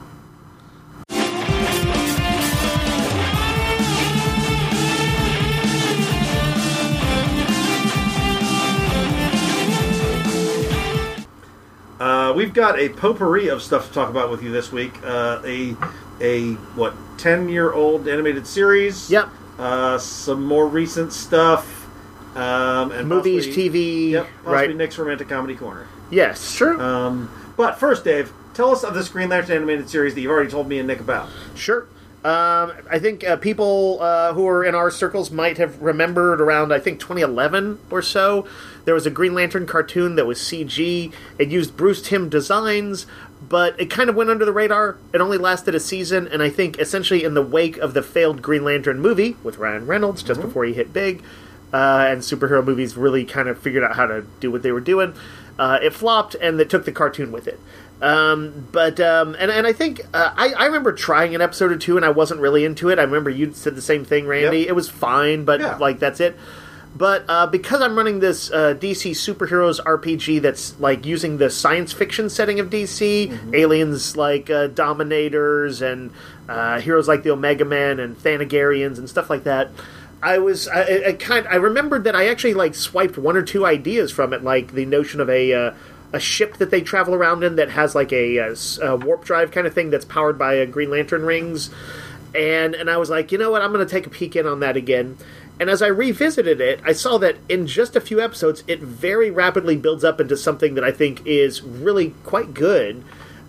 Uh, we've got a potpourri of stuff to talk about with you this week. Uh, a a what ten year old animated series. Yep. Uh, some more recent stuff. Um, and Movies, possibly- T V. Yep, possibly Right. Nick's Romantic Comedy Corner. Yes. Sure. Um, but first, Dave, tell us of this Green Lantern animated series that you've already told me and Nick about. Sure. Um, I think uh, people uh, who are in our circles might have remembered around, I think, twenty eleven or so. There was a Green Lantern cartoon that was C G. It used Bruce Timm designs, but it kind of went under the radar. It only lasted a season, and I think essentially in the wake of the failed Green Lantern movie with Ryan Reynolds, just Mm-hmm. before he hit big, uh, and superhero movies really kind of figured out how to do what they were doing, uh, it flopped, and they took the cartoon with it. Um, but um, and and I think uh, I, I remember trying an episode or two and I wasn't really into it. I remember you said the same thing, Randy. Yep. It was fine, but Yeah. like that's it. But uh, because I'm running this uh, D C superheroes R P G that's like using the science fiction setting of D C, aliens like uh, Dominators and uh, heroes like the Omega Men and Thanagarians and stuff like that. I was I, I kind I remembered that I actually like swiped one or two ideas from it, like the notion of a uh, a ship that they travel around in that has like a, a, a warp drive kind of thing that's powered by uh, Green Lantern rings, and and I was like, you know what, I'm going to take a peek in on that again. And as I revisited it, I saw that in just a few episodes, it very rapidly builds up into something that I think is really quite good.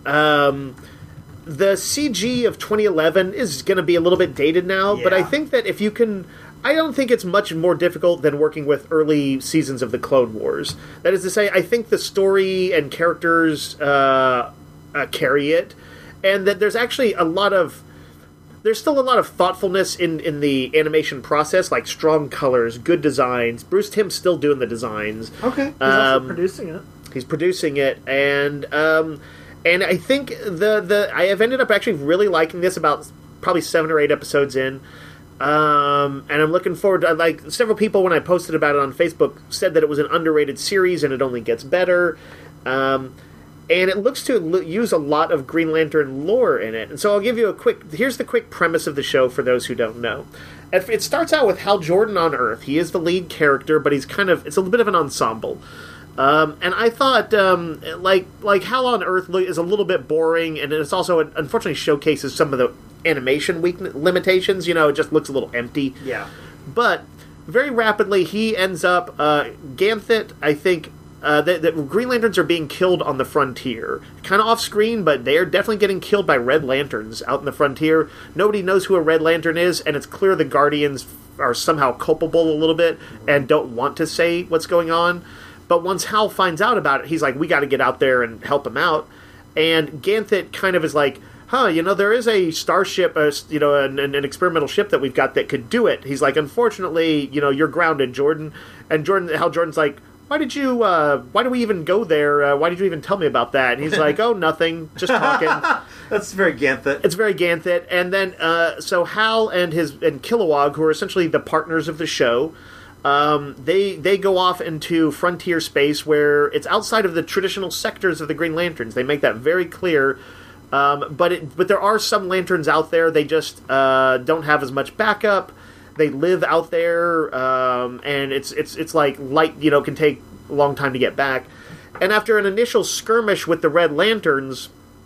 Um, the C G of twenty eleven is going to be a little bit dated now, but I Yeah. think that if you can... I don't think it's much more difficult than working with early seasons of the Clone Wars. That is to say, I think the story and characters uh, uh, carry it, and that there's actually a lot of... There's still a lot of thoughtfulness in, in the animation process, like strong colors, good designs. Bruce Timm's still doing the designs. Okay. He's also Um, producing it. He's producing it, and um, and I think the the I have ended up actually really liking this about probably seven or eight episodes in. Um, and I'm looking forward to, like, several people when I posted about it on Facebook said that it was an underrated series and it only gets better. Um, and it looks to l- use a lot of Green Lantern lore in it. And so I'll give you a quick, here's the quick premise of the show for those who don't know. It starts out with Hal Jordan on Earth. He is the lead character, but he's kind of, it's a little bit of an ensemble. Um, and I thought, um, like, like Hal on Earth is a little bit boring, and it's also, unfortunately, showcases some of the animation weak limitations. You know, it just looks a little empty. Yeah. But very rapidly, he ends up, uh, Ganthet, I think, uh, the, the Green Lanterns are being killed on the frontier. Kind of off screen, but they are definitely getting killed by Red Lanterns out in the frontier. Nobody knows who a Red Lantern is, and it's clear the Guardians are somehow culpable a little bit and don't want to say what's going on. But once Hal finds out about it, he's like, we got to get out there and help him out. And Ganthet kind of is like, huh, you know, there is a starship, uh, you know, an, an experimental ship that we've got that could do it. He's like, unfortunately, you know, you're grounded, Jordan. And Jordan, Hal Jordan's like, why did you, uh, why do we even go there? Uh, why did you even tell me about that? And he's like, oh, nothing, just talking. That's very Ganthet. It's very Ganthet. And then, uh, so Hal and his, and Kilowog, who are essentially the partners of the show, Um, they they go off into frontier space where it's outside of the traditional sectors of the Green Lanterns. They make that very clear. Um, but it, but there are some lanterns out there. They just uh, don't have as much backup. They live out there, um, and it's it's it's like light. You know, can take a long time to get back. And after an initial skirmish with the Red Lanterns,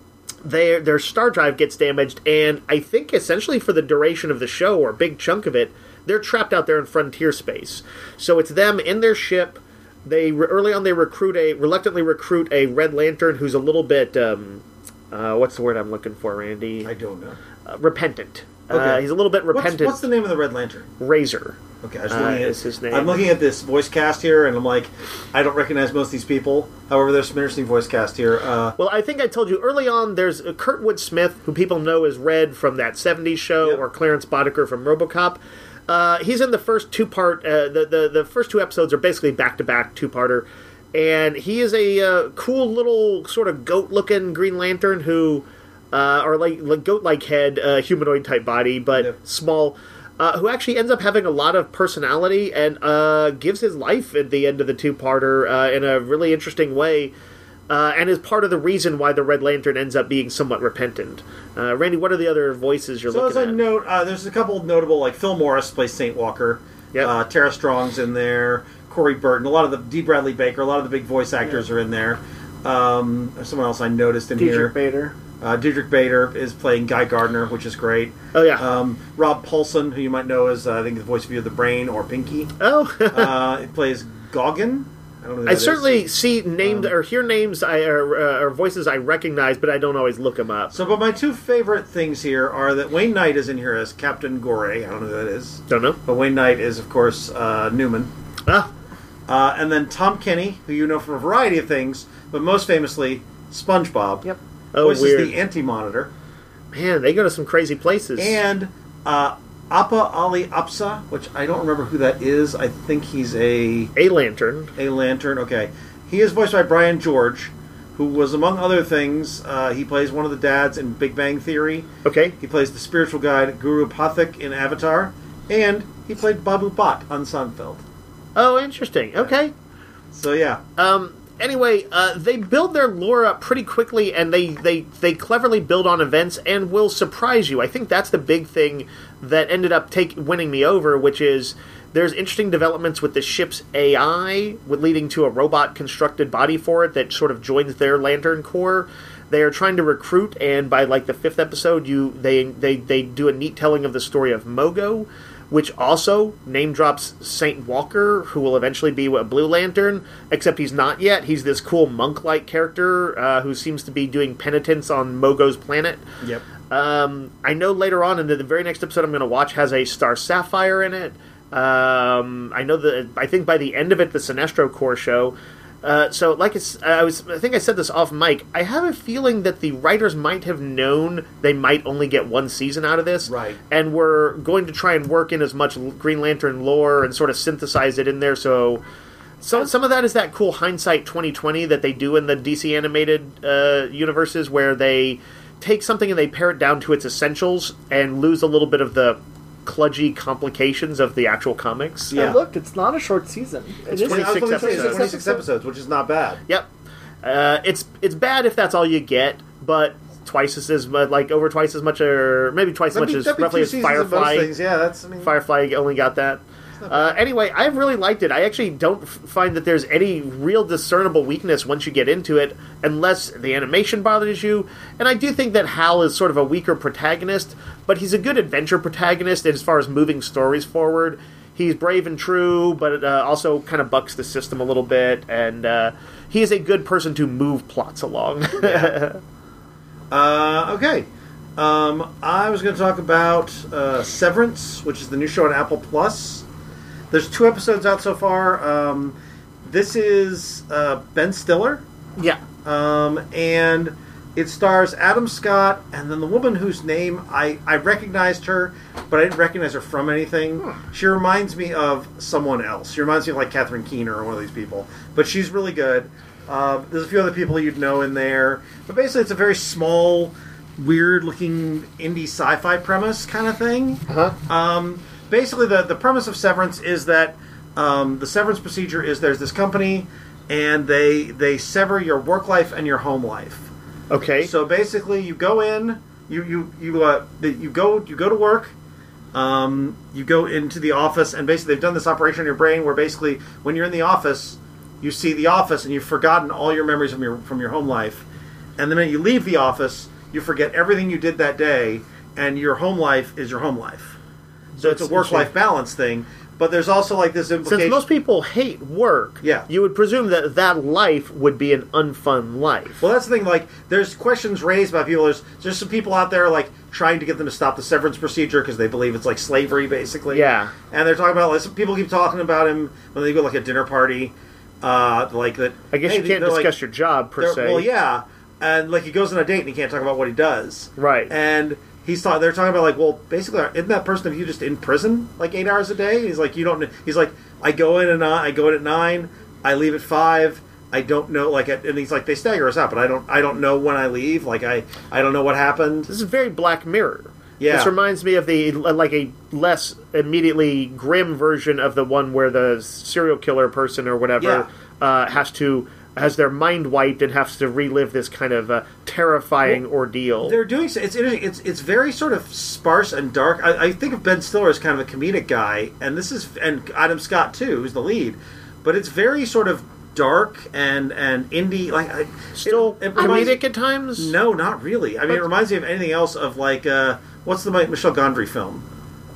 their their star drive gets damaged, and I think essentially for the duration of the show, or a big chunk of it, they're trapped out there in frontier space. So it's them in their ship. They early on they recruit a reluctantly recruit a Red Lantern who's a little bit um, uh, what's the word I'm looking for, Randy? I don't know. Uh, repentant. Okay. Uh, he's a little bit repentant. What's, what's the name of the Red Lantern? Razor. Okay, I was Uh, looking at, is his name. I'm looking at this voice cast here, and I'm like, I don't recognize most of these people. However, there's some interesting voice cast here. Uh, Well, I think I told you early on. There's uh, Kurtwood Smith, who people know as Red from that seventies show, Yep. or Clarence Boddicker from RoboCop. Uh, he's in the first two part. Uh, the, the the first two episodes are basically back to back two parter, and he is a uh, cool little sort of goat looking Green Lantern who, uh, or like, like goat like head, uh, humanoid type body, but Yep. small. Uh, who actually ends up having a lot of personality and uh, gives his life at the end of the two parter uh, in a really interesting way. Uh, and is part of the reason why the Red Lantern ends up being somewhat repentant. Uh, Randy, what are the other voices you're so as looking a at? note, uh, there's a couple of notable, like Phil Morris plays Saint Walker. Yep. Uh, Tara Strong's in there. Corey Burton. A lot of the D. Bradley Baker. A lot of the big voice actors are in there. Um, there's someone else I noticed in here. Diedrich Bader. Uh, Diedrich Bader is playing Guy Gardner, which is great. Oh, yeah. Um, Rob Paulson, who you might know as uh, I think the voice of the Brain or Pinky. oh, uh, it plays Goggin. I don't know who I that certainly is. see named Um, or hear names I, or, uh, or voices I recognize, but I don't always look them up. So, but my two favorite things here are that Wayne Knight is in here as Captain Gore. I don't know who that is. Don't know. But Wayne Knight is, of course, uh, Newman. Ah, Uh, and then Tom Kenny, who you know from a variety of things, but most famously, SpongeBob. Yep. oh, voices weird. the Anti-Monitor. Man, they go to some crazy places. And uh, Appa Ali Apsa, which I don't remember who that is. I think he's a a lantern. a lantern. Okay. He is voiced by Brian George, who was, among other things, uh, he plays one of the dads in Big Bang Theory. Okay. He plays the spiritual guide Guru Pathak in Avatar. And he played Babu Bhatt on Seinfeld. Oh, interesting. Okay. So, yeah. Um. Anyway, uh, they build their lore up pretty quickly, and they, they, they cleverly build on events and will surprise you. I think that's the big thing that ended up take, winning me over, which is there's interesting developments with the ship's A I, with leading to a robot-constructed body for it that sort of joins their Lantern Corps. They are trying to recruit, and by like the fifth episode, you they they, they do a neat telling of the story of Mogo, which also name drops Saint Walker, who will eventually be a Blue Lantern, except he's not yet. He's this cool monk-like character uh, who seems to be doing penitence on Mogo's planet. Yep. Um, I know later on in the, the very next episode I'm going to watch has a Star Sapphire in it. Um, I know that I think by the end of it, the Sinestro Corps show. Uh, so, like it's, I was, I think I said this off mic. I have a feeling that the writers might have known they might only get one season out of this, Right. And were going to try and work in as much Green Lantern lore and sort of synthesize it in there. So, so some of that is that cool hindsight twenty twenty that they do in the D C animated uh, universes, where they take something and they pare it down to its essentials and lose a little bit of the kludgy complications of the actual comics. Yeah. And look, it's not a short season. It It's is- twenty- I was going to say, it's episodes. twenty-six episodes, which is not bad. Yep. Uh, it's it's bad if that's all you get, but twice as, as much, like over twice as much, or maybe twice as That'd much be- as that'd be roughly two as seasons of most Firefly. things. Yeah, that's, I mean... Firefly only got that. Uh, anyway, I really liked it. I actually don't f- find that there's any real discernible weakness once you get into it, unless the animation bothers you. And I do think that Hal is sort of a weaker protagonist, but he's a good adventure protagonist as far as moving stories forward. He's brave and true, but uh, also kind of bucks the system a little bit, and uh, he is a good person to move plots along. Uh, okay. Um, I was going to talk about uh, Severance, which is the new show on Apple Plus. There's two episodes out so far. Um, this is uh, Ben Stiller, Yeah. um, and it stars Adam Scott, and then the woman whose name I, I recognized her, but I didn't recognize her from anything. She reminds me of someone else. She reminds me of like Catherine Keener or one of these people, but she's really good. Uh, there's a few other people you'd know in there, but basically it's a very small, weird-looking indie sci-fi premise kind of thing. Uh-huh. Um, basically, the, the premise of Severance is that um, the severance procedure is there's this company, and they they sever your work life and your home life. Okay. So basically, you go in, you you you uh, the, you go you go to work, um, you go into the office, and basically they've done this operation in your brain where basically when you're in the office, you see the office and you've forgotten all your memories from your from your home life, and the minute you leave the office, you forget everything you did that day, and your home life is your home life. So it's a That's work-life balance thing. But there's also like this implication. Since most people hate work, Yeah. you would presume that that life would be an unfun life. Well, that's the thing. Like, there's questions raised by people. There's there's some people out there like trying to get them to stop the severance procedure because they believe it's like slavery, basically. Yeah. And they're talking about like some people keep talking about him when they go to, like a dinner party, uh, like that. I guess hey, you can't they're, discuss like, your job per they're- se. Well, yeah, and like he goes on a date and he can't talk about what he does. Right. And he's talking. They're talking about like, well, basically, isn't that person of you just in prison like eight hours a day? He's like, you don't. He's like, I go in and I go in at nine, I leave at five. I don't know, like, and he's like, they stagger us out, but I don't, I don't know when I leave. Like, I, I don't know what happened. This is very Black Mirror. Yeah. This reminds me of the like a less immediately grim version of the one where the serial killer person or whatever uh, has to has their mind wiped and has to relive this kind of uh, terrifying Well, ordeal. They're doing so. It's interesting. It's it's very sort of sparse and dark. I, I think of Ben Stiller as kind of a comedic guy, and this is and Adam Scott too, who's the lead. But it's very sort of dark and and indie. Like I, Still it, it reminds- comedic at times. No, not really. I mean, But- it reminds me of anything else of like uh, what's the Mike- Michel Gondry film?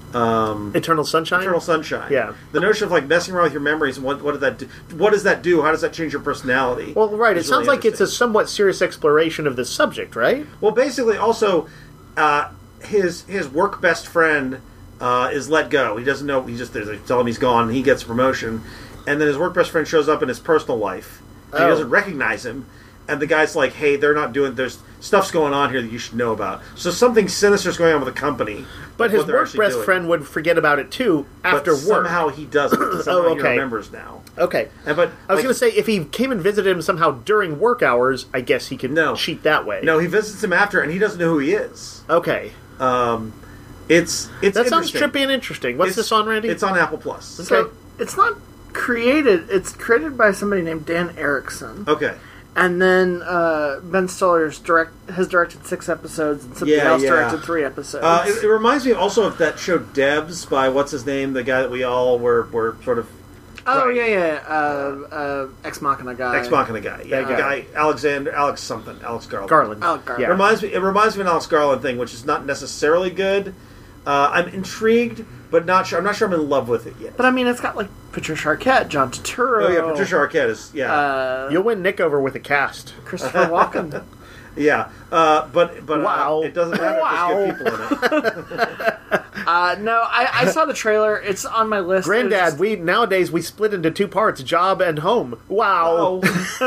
Um, Eternal Sunshine. Eternal Sunshine. Yeah. The notion of like messing around with your memories and what what did that do? What does that do? How does that change your personality? Well, right. It is sounds really like it's a interesting. somewhat serious exploration of the subject, right? Well, basically, also, uh, his his work best friend uh, is let go. He doesn't know. He just they tell him he's gone. And he gets a promotion, and then his work best friend shows up in his personal life. And Oh. He doesn't recognize him, and the guy's like, "Hey, they're not doing. There's stuff's going on here that you should know about. So something sinister is going on with the company." But what his they're work actually best doing. friend would forget about it too after but work. somehow he doesn't. Somehow okay. he remembers now. Okay. And but I was like, going to say, if he came and visited him somehow during work hours, I guess he could No. cheat that way. no, he visits him after, and he doesn't know who he is. Okay. Um, it's it's That sounds interesting. trippy and interesting. What's It's- this on, Randy? It's on Apple Plus. So it's not created. It's created by somebody named Dan Erickson, Okay. and then uh, Ben Stiller's direct has directed six episodes, and somebody Yeah, else yeah. directed three episodes. Uh, it, it reminds me also of that show Debs by what's his name, the guy that we all were were sort of oh right. yeah, yeah, uh, uh, Ex Machina guy. Ex Machina guy. Yeah, That the guy. guy Alexander Alex something Alex Garland. Garland. Oh, Garland. Yeah. It reminds me. It reminds me of an Alex Garland thing, which is not necessarily good. Uh, I'm intrigued, but not sure. I'm not sure I'm in love with it yet. But I mean, it's got like Patricia Arquette, John Turturro. Oh yeah, Patricia Arquette is yeah. uh, You'll win Nick over with a cast. Christopher Walken. Yeah, uh, but but Wow. uh, it doesn't matter Wow. if there's good people in it. uh, no, I, I saw the trailer. It's on my list. It was Granddad, just- we nowadays we split into two parts: job and home. Wow,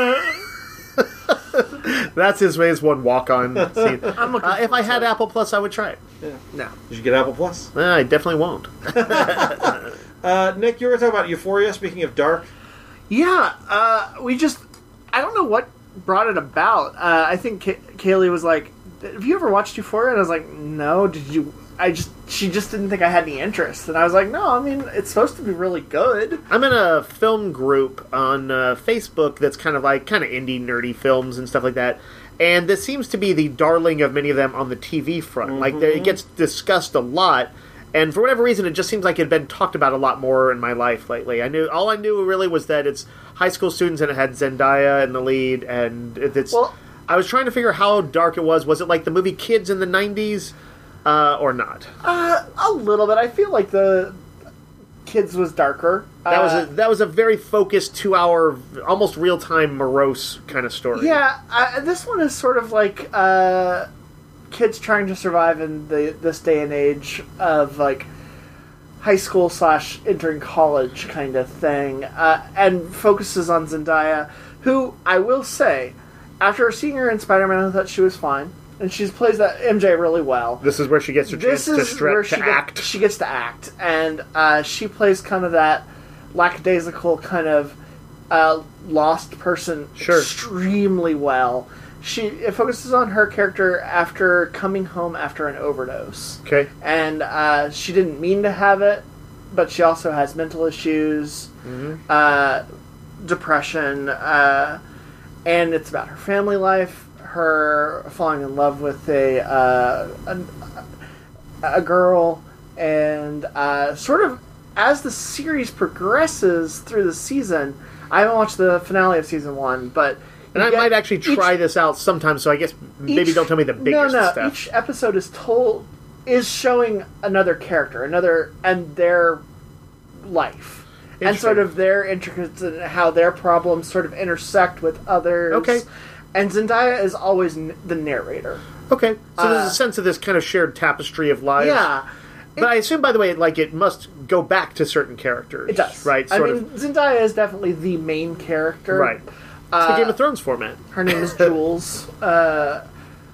that's his his one walk on scene. I'm looking Uh, if for I had it. Apple Plus, I would try it. no. Did you get Apple Plus? Uh, I definitely won't. Uh, Nick, you were talking about Euphoria. Speaking of dark, Yeah, uh, we just I don't know what brought it about. Uh, I think Kay- Kaylee was like, have you ever watched Euphoria? And I was like, no. Did you? I just she just didn't think I had any interest, and I was like, no. I mean, it's supposed to be really good. I'm in a film group on uh, Facebook that's kind of like kind of indie nerdy films and stuff like that. And this seems to be the darling of many of them on the T V front. Mm-hmm. Like, it gets discussed a lot. And for whatever reason, it just seems like it had been talked about a lot more in my life lately. I knew all I knew really was that it's high school students and it had Zendaya in the lead. And it's. Well, I was trying to figure how dark it was. Was it like the movie Kids in the nineties uh, or not? Uh, a little bit. I feel like the Kids was darker. That uh, was a, that was a very focused, two-hour, almost real-time, morose kind of story. Yeah, uh, this one is sort of like uh, kids trying to survive in the this day and age of like high school slash entering college kind of thing, uh, and focuses on Zendaya, who I will say, after seeing her in Spider-Man, I thought she was fine, and she plays that M J really well. This is where she gets her This chance to, is stre- where to she get- act. she gets to act, and uh, she plays kind of that lackadaisical kind of uh, lost person Sure. extremely well. She it focuses on her character after coming home after an overdose. Okay. And uh, she didn't mean to have it, but she also has mental issues, Mm-hmm. uh, depression, uh, and it's about her family life, her falling in love with a uh, a, a girl, and uh, sort of as the series progresses through the season. I haven't watched the finale of season one, but And I you get- might actually try each- this out sometime, so I guess maybe each- don't tell me the biggest no, no, stuff. Each episode is told is showing another character, another and their life, and sort Interesting. of their intricacies and how their problems sort of intersect with others. Okay. And Zendaya is always n- the narrator. Okay, so there's Uh, a sense of this kind of shared tapestry of lives. Yeah, But I assume, by the way, like it must go back to certain characters. it does. Right? I Sort mean, of. Zendaya is definitely the main character. Right. It's the Uh, Game of Thrones format. Her name is Jules. uh,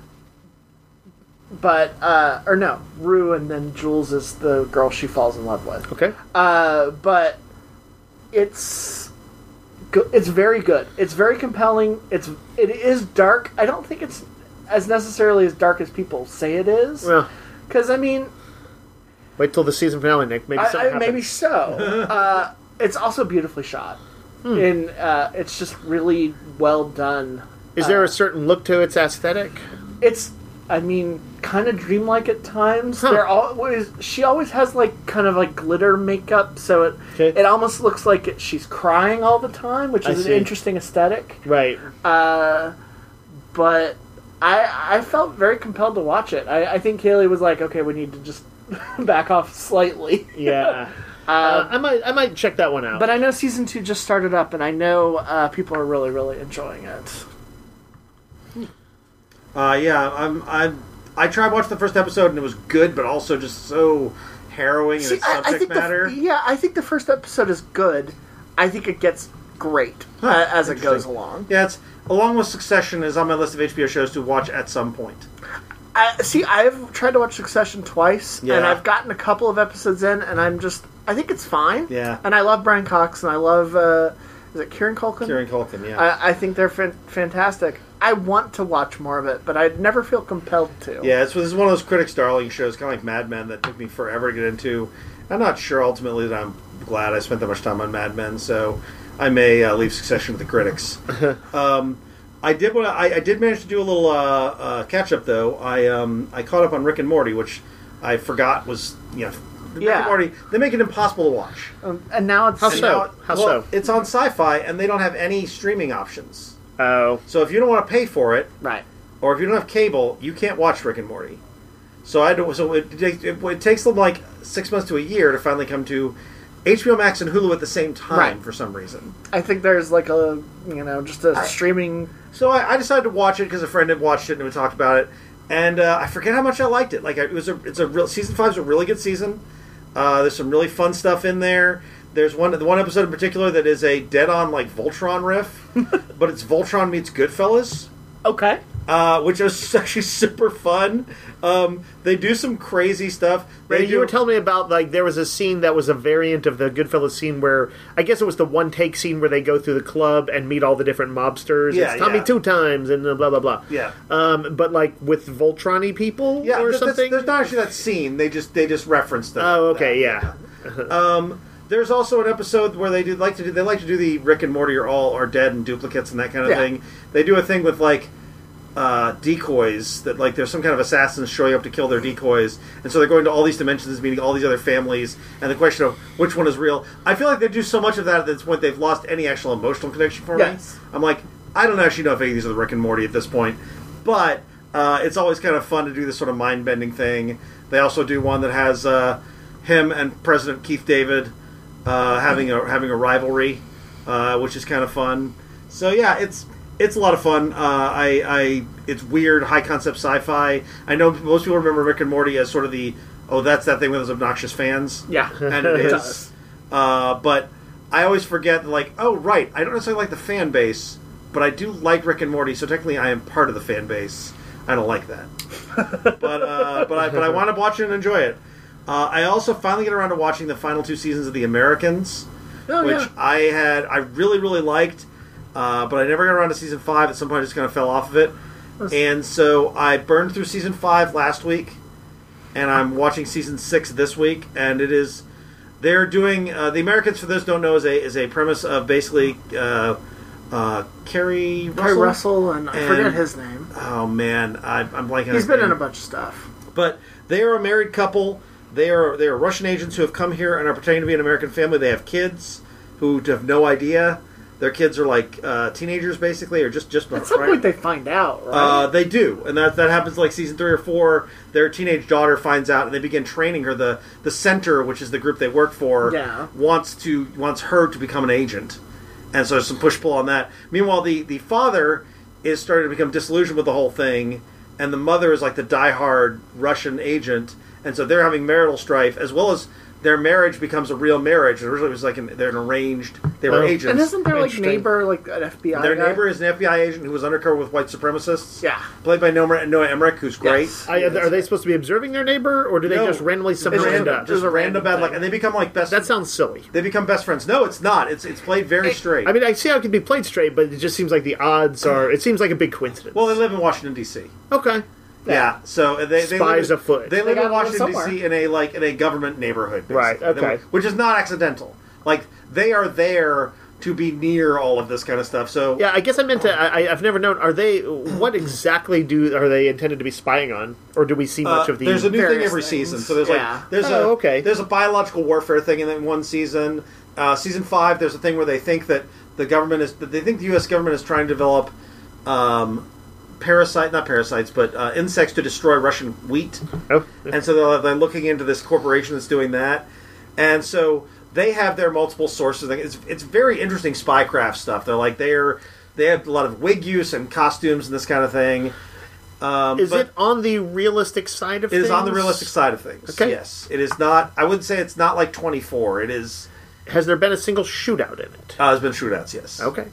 but, uh, or no, Rue, and then Jules is the girl she falls in love with. Okay. Uh, but it's go- it's very good. It's very compelling. It's it is dark. I don't think it's as necessarily as dark as people say it is. Well, Because I mean, wait till the season finale, Nick. Maybe something I, I, happens. maybe so. uh, it's also beautifully shot, Hmm. and uh, it's just really well done. Is uh, there a certain look to its aesthetic? It's, I mean, kind of dreamlike at times. Huh. They're always she always has like kind of like glitter makeup, so it Okay. it almost looks like it, she's crying all the time, which I is see. an interesting aesthetic. Right. Uh, but I I felt very compelled to watch it. I, I think Kaylee was like, okay, we need to just back off slightly. Yeah. Uh, uh, I might I might check that one out. but I know season two just started up, and I know uh, people are really really enjoying it. Uh, yeah, I'm, I'm, I tried watching the first episode and it was good, but also just so harrowing in See, its I, subject I think matter. The, yeah, I think the first episode is good. I think it gets great Huh, uh, as it goes interesting. along. Yeah, it's along with Succession is on my list of H B O shows to watch at some point. I see. I've tried to watch Succession twice, and Yeah. I've gotten a couple of episodes in, and I'm just. I think it's fine. Yeah. And I love Brian Cox, and I love. Uh, is it Kieran Culkin? Kieran Culkin, yeah. I, I think they're fan- fantastic. I want to watch more of it, but I never feel compelled to. Yeah, it's, this is one of those critics' darling shows, kind of like Mad Men, that took me forever to get into. I'm not sure ultimately that I'm glad I spent that much time on Mad Men, so I may uh, leave Succession to the critics. um, I did want I, I did manage to do a little uh, uh, catch up though. I um, I caught up on Rick and Morty, which I forgot was you know Rick Yeah. and Morty. They make it impossible to watch. Um, and now it's. How And so? now- How well, so? It's on Sci-Fi, and they don't have any streaming options. Oh. So if you don't want to pay for it, Right. or if you don't have cable, you can't watch Rick and Morty. So I don't. So it, it, it, it takes them like six months to a year to finally come to H B O Max and Hulu at the same time Right. for some reason. I think there's like a you know just a I- streaming. So I, I decided to watch it because a friend had watched it and we talked about it, and uh, I forget how much I liked it. Like I, it was a it's a real season five is a really good season. Uh, there's some really fun stuff in there. There's one the one episode in particular that is a dead on like Voltron riff, but it's Voltron meets Goodfellas. Okay. uh, which is actually super fun. Um, they do some crazy stuff. They Yeah, do, you were telling me about, like, there was a scene that was a variant of the Goodfellas scene where, I guess it was the one-take scene where they go through the club and meet all the different mobsters. Yeah, it's Tommy yeah. two times and blah, blah, blah. Yeah. Um, but, like, with Voltron-y people yeah, or th- that's- something? there's not actually that scene. They just they just referenced it. Oh, okay, that. yeah. Um, there's also an episode where they do like to do they like to do the Rick and Morty are all are dead and duplicates and that kind of Yeah. thing. They do a thing with like uh, decoys that like there's some kind of assassins showing up to kill their decoys, and so they're going to all these dimensions, meeting all these other families, and the question of which one is real. I feel like they do so much of that at this point they've lost any actual emotional connection for Yes. me. I'm like I don't actually know if any of these are the Rick and Morty at this point, but uh, it's always kind of fun to do this sort of mind bending thing. They also do one that has uh, him and President Keith David uh, having a having a rivalry, uh, which is kind of fun. So yeah, it's it's a lot of fun. Uh, I, I it's weird, high concept sci-fi. I know most people remember Rick and Morty as sort of the oh that's that thing with those obnoxious fans. Yeah. And it It is. does. Uh, but I always forget that, like, oh right, I don't necessarily like the fan base, but I do like Rick and Morty, so technically I am part of the fan base. I don't like that, but uh, but I but I want to watch it and enjoy it. Uh, I also finally get around to watching the final two seasons of The Americans, Oh, which yeah. I had I really really liked, uh, but I never got around to season five. At some point, I just kind of fell off of it, and so I burned through season five last week, and I'm watching season six this week, and it is they're doing uh, The Americans. For those who don't know, is a is a premise of basically uh, uh, Carrie Russell. Harry Russell, and I And- forget his name. Oh man, I, I'm blanking. on He's his been name. in a bunch of stuff. But they are a married couple. They are they are Russian agents who have come here and are pretending to be an American family. They have kids who have no idea. Their kids are like uh, teenagers, basically, or just just At some right? point, they find out, right? Uh, they do, and that that happens like season three or four. Their teenage daughter finds out, and they begin training her. The the center, which is the group they work for, Yeah. wants to wants her to become an agent, and so there's some push pull on that. Meanwhile, the the father is starting to become disillusioned with the whole thing, and the mother is like the diehard Russian agent, and so they're having marital strife as well as. Their marriage becomes a real marriage. Originally, it was like an, they're an arranged. They were Oh. agents. and isn't there like Interesting. neighbor, like an F B I Their guy? neighbor is an F B I agent who was undercover with white supremacists. Yeah. Played by Noah, Noah Emmerich, who's great. Yes. I, are they supposed to be observing their neighbor, or do they No. just randomly It's summon random, up? just It's a random random bad luck, thing. and they become like best. That sounds silly. They become best friends. No, it's not. It's it's played very straight. I mean, I see how it can be played straight, but it just seems like the odds are. It seems like a big coincidence. well, they live in Washington D C. okay. Yeah, so they, they Spies live, afoot. They live gotta in live Washington D C somewhere. in a like in a government neighborhood, Right, basically. okay. which is not accidental. Like they are there to be near all of this kind of stuff. So Yeah, I guess I meant to. I, I've never known. Are they? What exactly do are they intended to be spying on, or do we see much Uh, of the? there's a new thing various every things. season. So there's Yeah. like there's Oh, a okay. there's a biological warfare thing in one season. Uh, season five, there's a thing where they think that the government is that they think the U S government is trying to develop um, parasite not parasites but uh, insects to destroy Russian wheat, oh, and so they're, they're looking into this corporation that's doing that, and so they have their multiple sources. It's it's very interesting spycraft stuff. They're like they're they have a lot of wig use and costumes and this kind of thing. Um, is but- it on the realistic side of it things? is on the realistic side of things. Okay. Yes, it is not. I would say it's not like twenty-four. It is. Has there been a single shootout in it? Uh, there's been shootouts. Yes. Okay.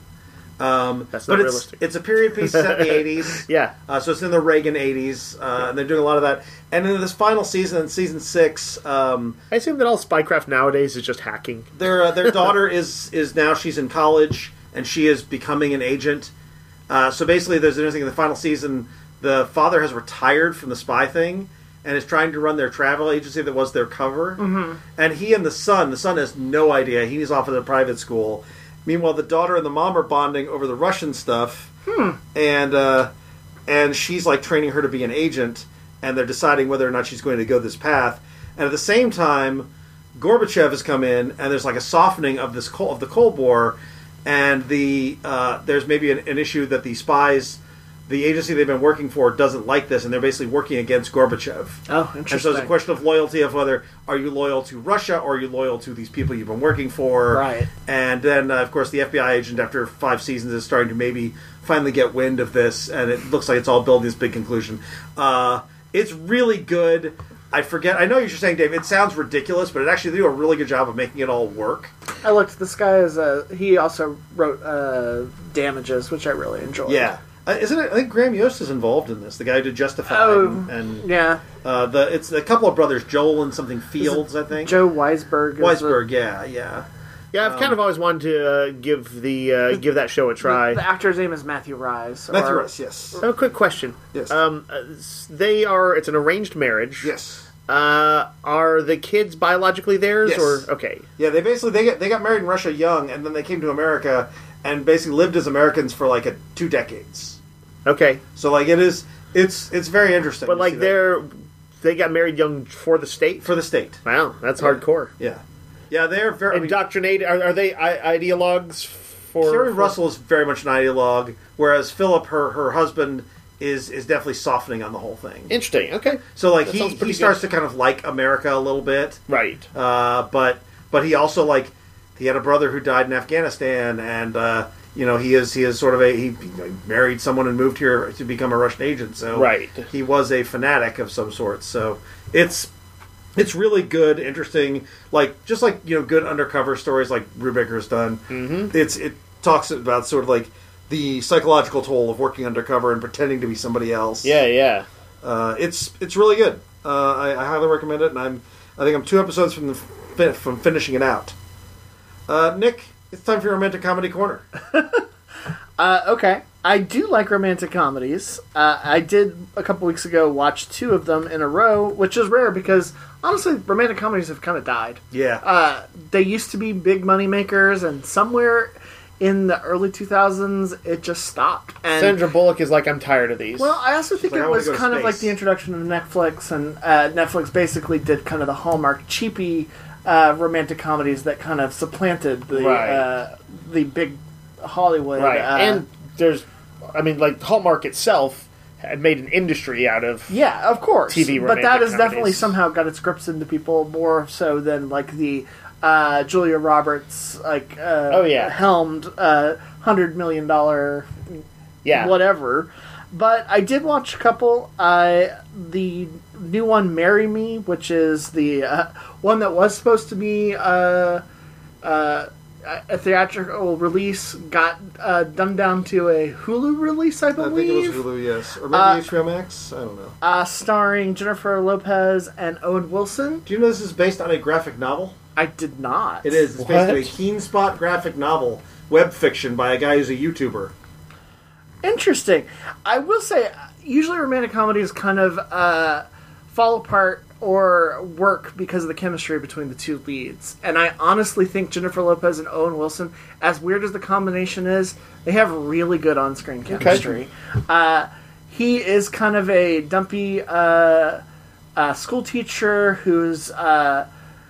Um, That's but not it's realistic. it's a period piece set in the eighties. Yeah. Uh, so it's in the Reagan eighties, uh, and they're doing a lot of that. And in this final season, in season six, um, I assume that all spycraft nowadays is just hacking. their uh, their daughter is is now she's in college and she is becoming an agent. Uh, so basically, there's anything in the final season. The father has retired from the spy thing and is trying to run their travel agency that was their cover. Mm-hmm. And he and the son, the son has no idea. He's off at a private school. Meanwhile, the daughter and the mom are bonding over the Russian stuff, hmm. and uh, and she's like training her to be an agent, and they're deciding whether or not she's going to go this path. And at the same time, Gorbachev has come in, and there's like a softening of this Cold, of the Cold War, and the uh, there's maybe an, an issue that the spies, the agency they've been working for, doesn't like this, and they're basically working against Gorbachev. Oh, And interesting. so it's a question of loyalty of whether are you loyal to Russia or are you loyal to these people you've been working for. Right. And then, uh, of course, the F B I agent, after five seasons, is starting to maybe finally get wind of this, and it looks like it's all building this big conclusion. Uh, it's really good. I forget. I know you're saying, Dave, it sounds ridiculous, but it actually they do a really good job of making it all work. I looked. This guy is a. He also wrote uh, Damages, which I really enjoyed. Yeah. Uh, isn't it? I think Graham Yost is involved in this. The guy who did Justified. Oh, and, and yeah. uh, the it's a couple of brothers, Joel and something Fields, I think. Joe Weisberg. is Weisberg, yeah, yeah. Yeah, I've kind of always wanted to uh, give the uh, give that show a The, try. the actor's name is Matthew Rhys. Matthew or- Rice, yes. I have a quick question. Yes. Um, uh, s- they are. It's an arranged marriage. Yes. Uh, are the kids biologically theirs, Yes. or okay? Yeah, they basically they get they got married in Russia young, and then they came to America and basically lived as Americans for like a, two decades. Okay, So like it is, it's it's very interesting. but to like see that. they're they got married young for the state. for the state. Wow, that's Yeah. hardcore. Yeah, yeah, they're very. I mean, Indoctrinated? Are, are they I- ideologues for? Carrie for- Russell is very much an ideologue, whereas Philip, her her husband, is is definitely softening on the whole thing. Interesting. Okay, So like That he, sounds pretty he starts good. to kind of like America a little bit, right. uh, but but he also like he had a brother who died in Afghanistan, and uh, you know he is he is sort of a he married someone and moved here to become a Russian agent. So Right. he was a fanatic of some sort. So it's it's really good, interesting, like just like you know good undercover stories like Brubaker's done. Mm-hmm. It's it talks about sort of like the psychological toll of working undercover and pretending to be somebody else. Yeah, yeah. Uh, it's it's really good. Uh, I, I highly recommend it, and I'm I think I'm two episodes from the fi- from finishing it out. Uh, Nick, it's time for your romantic comedy corner. Uh, okay. I do like romantic comedies. Uh, I did a couple weeks ago watch two of them in a row, which is rare because honestly, romantic comedies have kind of died. Yeah, Uh, they used to be big money makers, and somewhere in the early two thousands, it just stopped. And Sandra Bullock is like, I'm tired of these. well, I also think like, I it wanna was go to kind of space. like the introduction of Netflix, and uh, Netflix basically did kind of the Hallmark cheapy uh, romantic comedies that kind of supplanted the Right. uh, the big Hollywood. right. uh, and there's, I mean, like Hallmark itself had made an industry out of. yeah, of course. T V but that romantic has definitely comedies. somehow got its grips into people more so than like the uh, Julia Roberts like uh, Oh, yeah. helmed uh, hundred million dollar Yeah. whatever. But I did watch a couple. Uh, the new one, "Marry Me," which is the uh, one that was supposed to be uh, uh, a theatrical release, got uh, dumbed down to a Hulu release, I I believe. think it was Hulu, yes, or maybe Uh, H B O Max. I don't know. Uh, starring Jennifer Lopez and Owen Wilson. Do you know this is based on a graphic novel? I did not. It is. It's What? based on a Keen Spot graphic novel, web fiction by a guy who's a YouTuber. Interesting. I will say, usually romantic comedies kind of uh, fall apart or work because of the chemistry between the two leads. And I honestly think Jennifer Lopez and Owen Wilson, as weird as the combination is, they have really good on-screen chemistry. Uh, he is kind of a dumpy uh, uh, school teacher who's uh,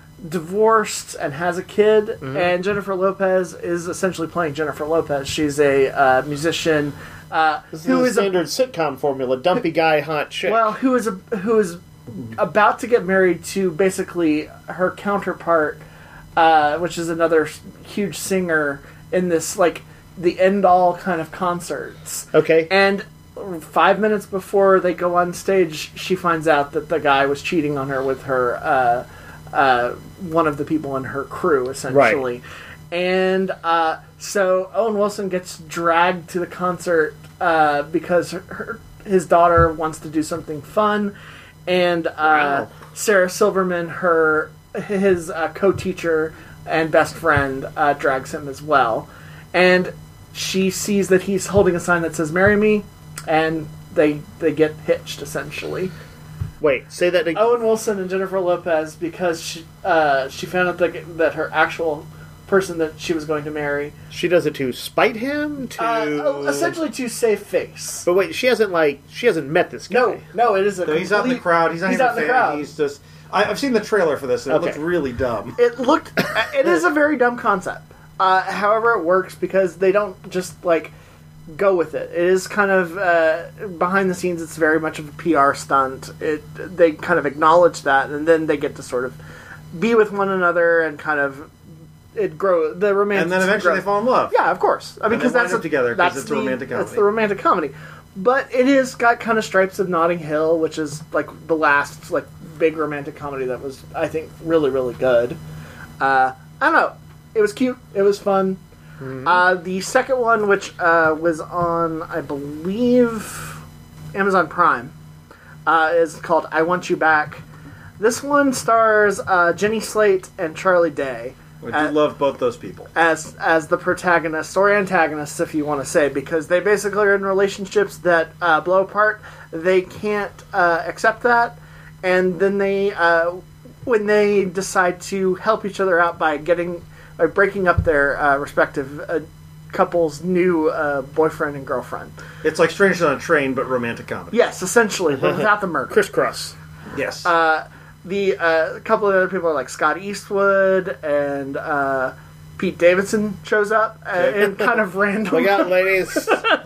divorced and has a kid, and Jennifer Lopez is essentially playing Jennifer Lopez. She's a uh, musician uh, This is who the is a standard sitcom formula: dumpy guy, hot chick. well, who is a who is about to get married to basically her counterpart, uh, which is another huge singer in this like the end all kind of concerts. okay. And five minutes before they go on stage, she finds out that the guy was cheating on her with her uh, uh, one of the people in her crew, essentially. And uh, so Owen Wilson gets dragged to the concert uh, because her, her, his daughter wants to do something fun, and uh, Wow. Sarah Silverman, her his uh, co-teacher and best friend, uh, drags him as well. And she sees that he's holding a sign that says "Marry Me," and they they get hitched essentially. Wait, say that again. Owen Wilson and Jennifer Lopez, because she uh, she found out that that her actual person that she was going to marry, She does it to spite him. To uh, essentially to save face. But wait, she hasn't like she hasn't met this guy. No, no, it is a. No, he's out in the complete- crowd. He's not he's even out a in fan. the crowd. He's just. I, I've seen the trailer for this, and Okay. it looks really dumb. It looked. It is a very dumb concept. Uh, however, it works because they don't just like go with it. It is kind of uh, behind the scenes. It's very much of a P R stunt. It they kind of acknowledge that, and then they get to sort of be with one another and kind of it grow the romance. And then eventually grow. they fall in love. Yeah, of course. I mean, And they because wind that's up a- together 'cause that's it's a the- romantic That's comedy. the romantic comedy, but it is got kind of stripes of Notting Hill, which is like the last like big romantic comedy that was I think really really good. Uh, I don't know. It was cute. It was fun. Mm-hmm. Uh, the second one, which uh, was on, I believe, Amazon Prime, uh, is called I Want You Back. This one stars uh, Jenny Slate and Charlie Day. I do uh, love both those people. As as the protagonists, or antagonists, if you want to say, because they basically are in relationships that uh, blow apart. They can't uh, accept that, and then they, uh, when they decide to help each other out by getting, by breaking up their uh, respective uh, couple's new uh, boyfriend and girlfriend. It's like Strangers on a Train, but romantic comedy. Yes, essentially, but without the murder. Crisscross. Yes. Uh, the uh, a couple of other people are like Scott Eastwood and uh, Pete Davidson shows up uh, in kind of random. Look out, ladies!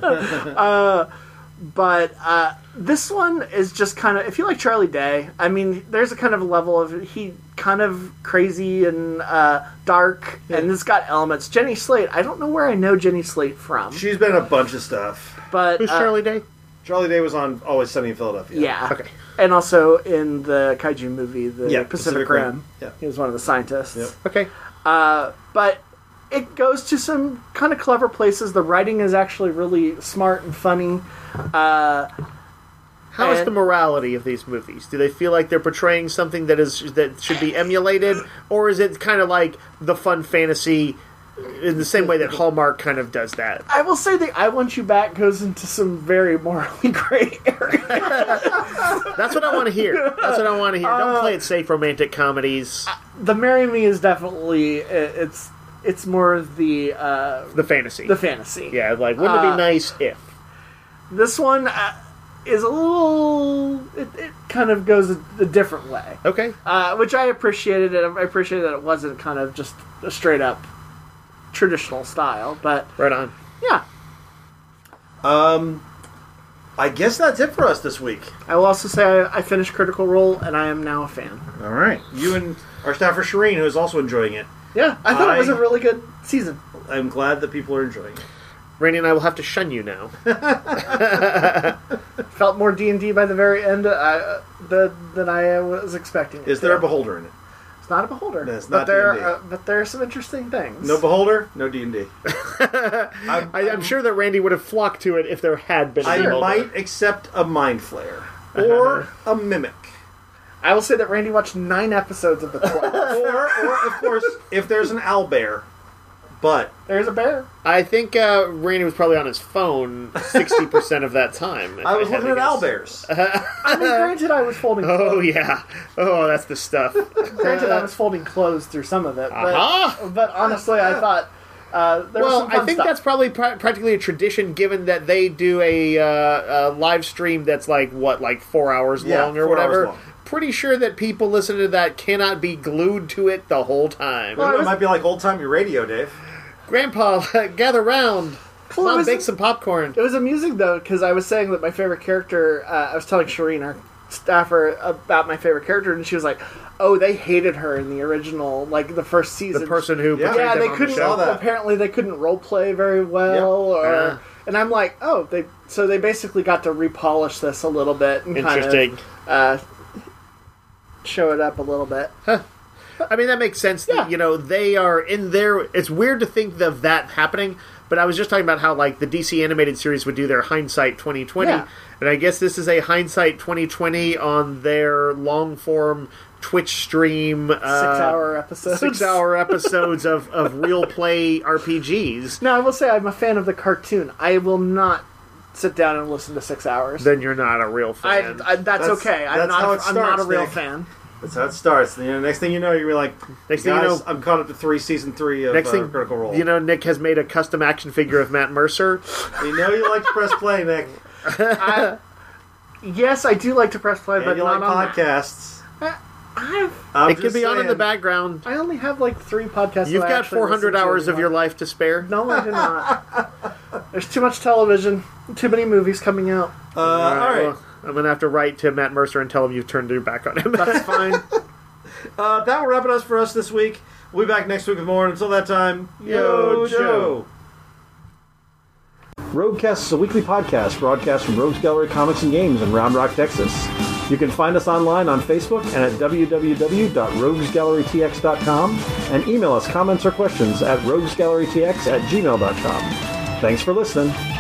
uh, but uh, this one is just kind of, if you like Charlie Day, I mean, there's a kind of level of he kind of crazy and uh, dark, yeah. and it's got elements. Jenny Slate, I don't know where I know Jenny Slate from. She's been in a bunch of stuff. But who's uh, Charlie Day? Charlie Day was on Always Sunny in Philadelphia. Yeah. Okay. And also in the kaiju movie, the yeah, Pacific, Pacific Rim. Rim. Yeah. He was one of the scientists. Yep. Okay. Uh, but it goes to some kind of clever places. The writing is actually really smart and funny. Uh, How is and- the morality of these movies? Do they feel like they're portraying something that is that should be emulated, or is it kind of like the fun fantasy in the same way that Hallmark kind of does that? I will say that I Want You Back goes into some very morally gray areas. That's what I want to hear. That's what I want to hear. Don't Uh, play it safe romantic comedies. The Marry Me is definitely it's it's more of the uh, The fantasy. the fantasy. Yeah, like, wouldn't it Uh, be nice if? This one uh, is a little. It, it kind of goes a, a different way, Okay. uh, which I appreciated. And I appreciated that it wasn't kind of just a straight up traditional style. But Right on. yeah, Um, I guess that's it for us this week. I will also say I, I finished Critical Role, and I am now a fan. All right. You and our staffer Shireen, who is also enjoying it. Yeah, I thought I- it was a really good season. I'm glad that people are enjoying it. Randy and I will have to shun you now. Felt more D and D by the very end uh, the, than I was expecting. it Is to. there a beholder in it? It's not a beholder. No, it's but not there, D and D. uh, but there are some interesting things. No beholder, no D and D. I, I'm sure that Randy would have flocked to it if there had been a I beholder. might accept a mind flare or a mimic. I will say that Randy watched nine episodes of the twelve. Or, or, of course, if there's an owlbear. But There's a bear. I think uh, Randy was probably on his phone sixty percent of that time. if I was had looking to at guess. owlbears. I mean, granted, I was folding. Oh, clothes. yeah. Oh, that's the stuff. Granted, I was folding clothes through some of it, but Uh-huh. but honestly, I thought uh, there was Well, some fun I think stuff. that's probably pra- practically a tradition, given that they do a, uh, a live stream that's like, what, like four hours Yeah, long or four whatever? hours long. Pretty sure that people listening to that cannot be glued to it the whole time. Well, was- it might be like old-timey radio, Dave. Grandpa, gather round. Well, it Mom, was- bake some popcorn. It was amusing though, because I was saying that my favorite character. Uh, I was telling Shireen, our staffer, about my favorite character, and she was like, "Oh, they hated her in the original, like the first season." The person who Yeah. portrayed yeah, them they on couldn't. the show. Saw that. Apparently, they couldn't role play very well, Yep. or Yeah. and I'm like, oh, they so they basically got to repolish this a little bit and Interesting. kind of uh, show it up a little bit. I mean, that makes sense. That, Yeah. you know, they are in there. It's weird to think of that happening, but I was just talking about how, like, the D C animated series would do their Hindsight twenty twenty, Yeah. and I guess this is a Hindsight twenty twenty on their long-form Twitch stream. Uh, Six-hour episodes. Six-hour episodes of, of real play R P Gs. Now, I will say I'm a fan of the cartoon. I will not sit down and listen to six hours. Then you're not a real I, fan. I, that's, That's- okay. I'm that's not. how A, it I'm not a starts, real Nick. fan. That's how it starts. You know, next thing you know, you're like, Next thing you guys, know- I'm caught up to three, season three of Next uh, thing, Critical Role. you know, Nick has made a custom action figure of Matt Mercer. You know you like to press play, Nick. I, yes, I do like to press play, And but you not like on. podcasts. I've, I'm It could just be on in the saying. background. I only have like three podcasts. You've that I got actually four hundred listen to hours of anymore. your life to spare. No, I do not. There's too much television, too many movies coming out. Uh, all right. well, I'm going to have to write to Matt Mercer and tell him you've turned your back on him. That's fine. Uh, that will wrap it up for us this week. We'll be back next week with more. Until that time, yo, Yo, Joe. Roguecast is a weekly podcast broadcast from Rogues Gallery Comics and Games in Round Rock, Texas. You can find us online on Facebook and at w w w dot rogues gallery t x dot com and email us comments or questions at rogues gallery t x at gmail dot com. Thanks for listening.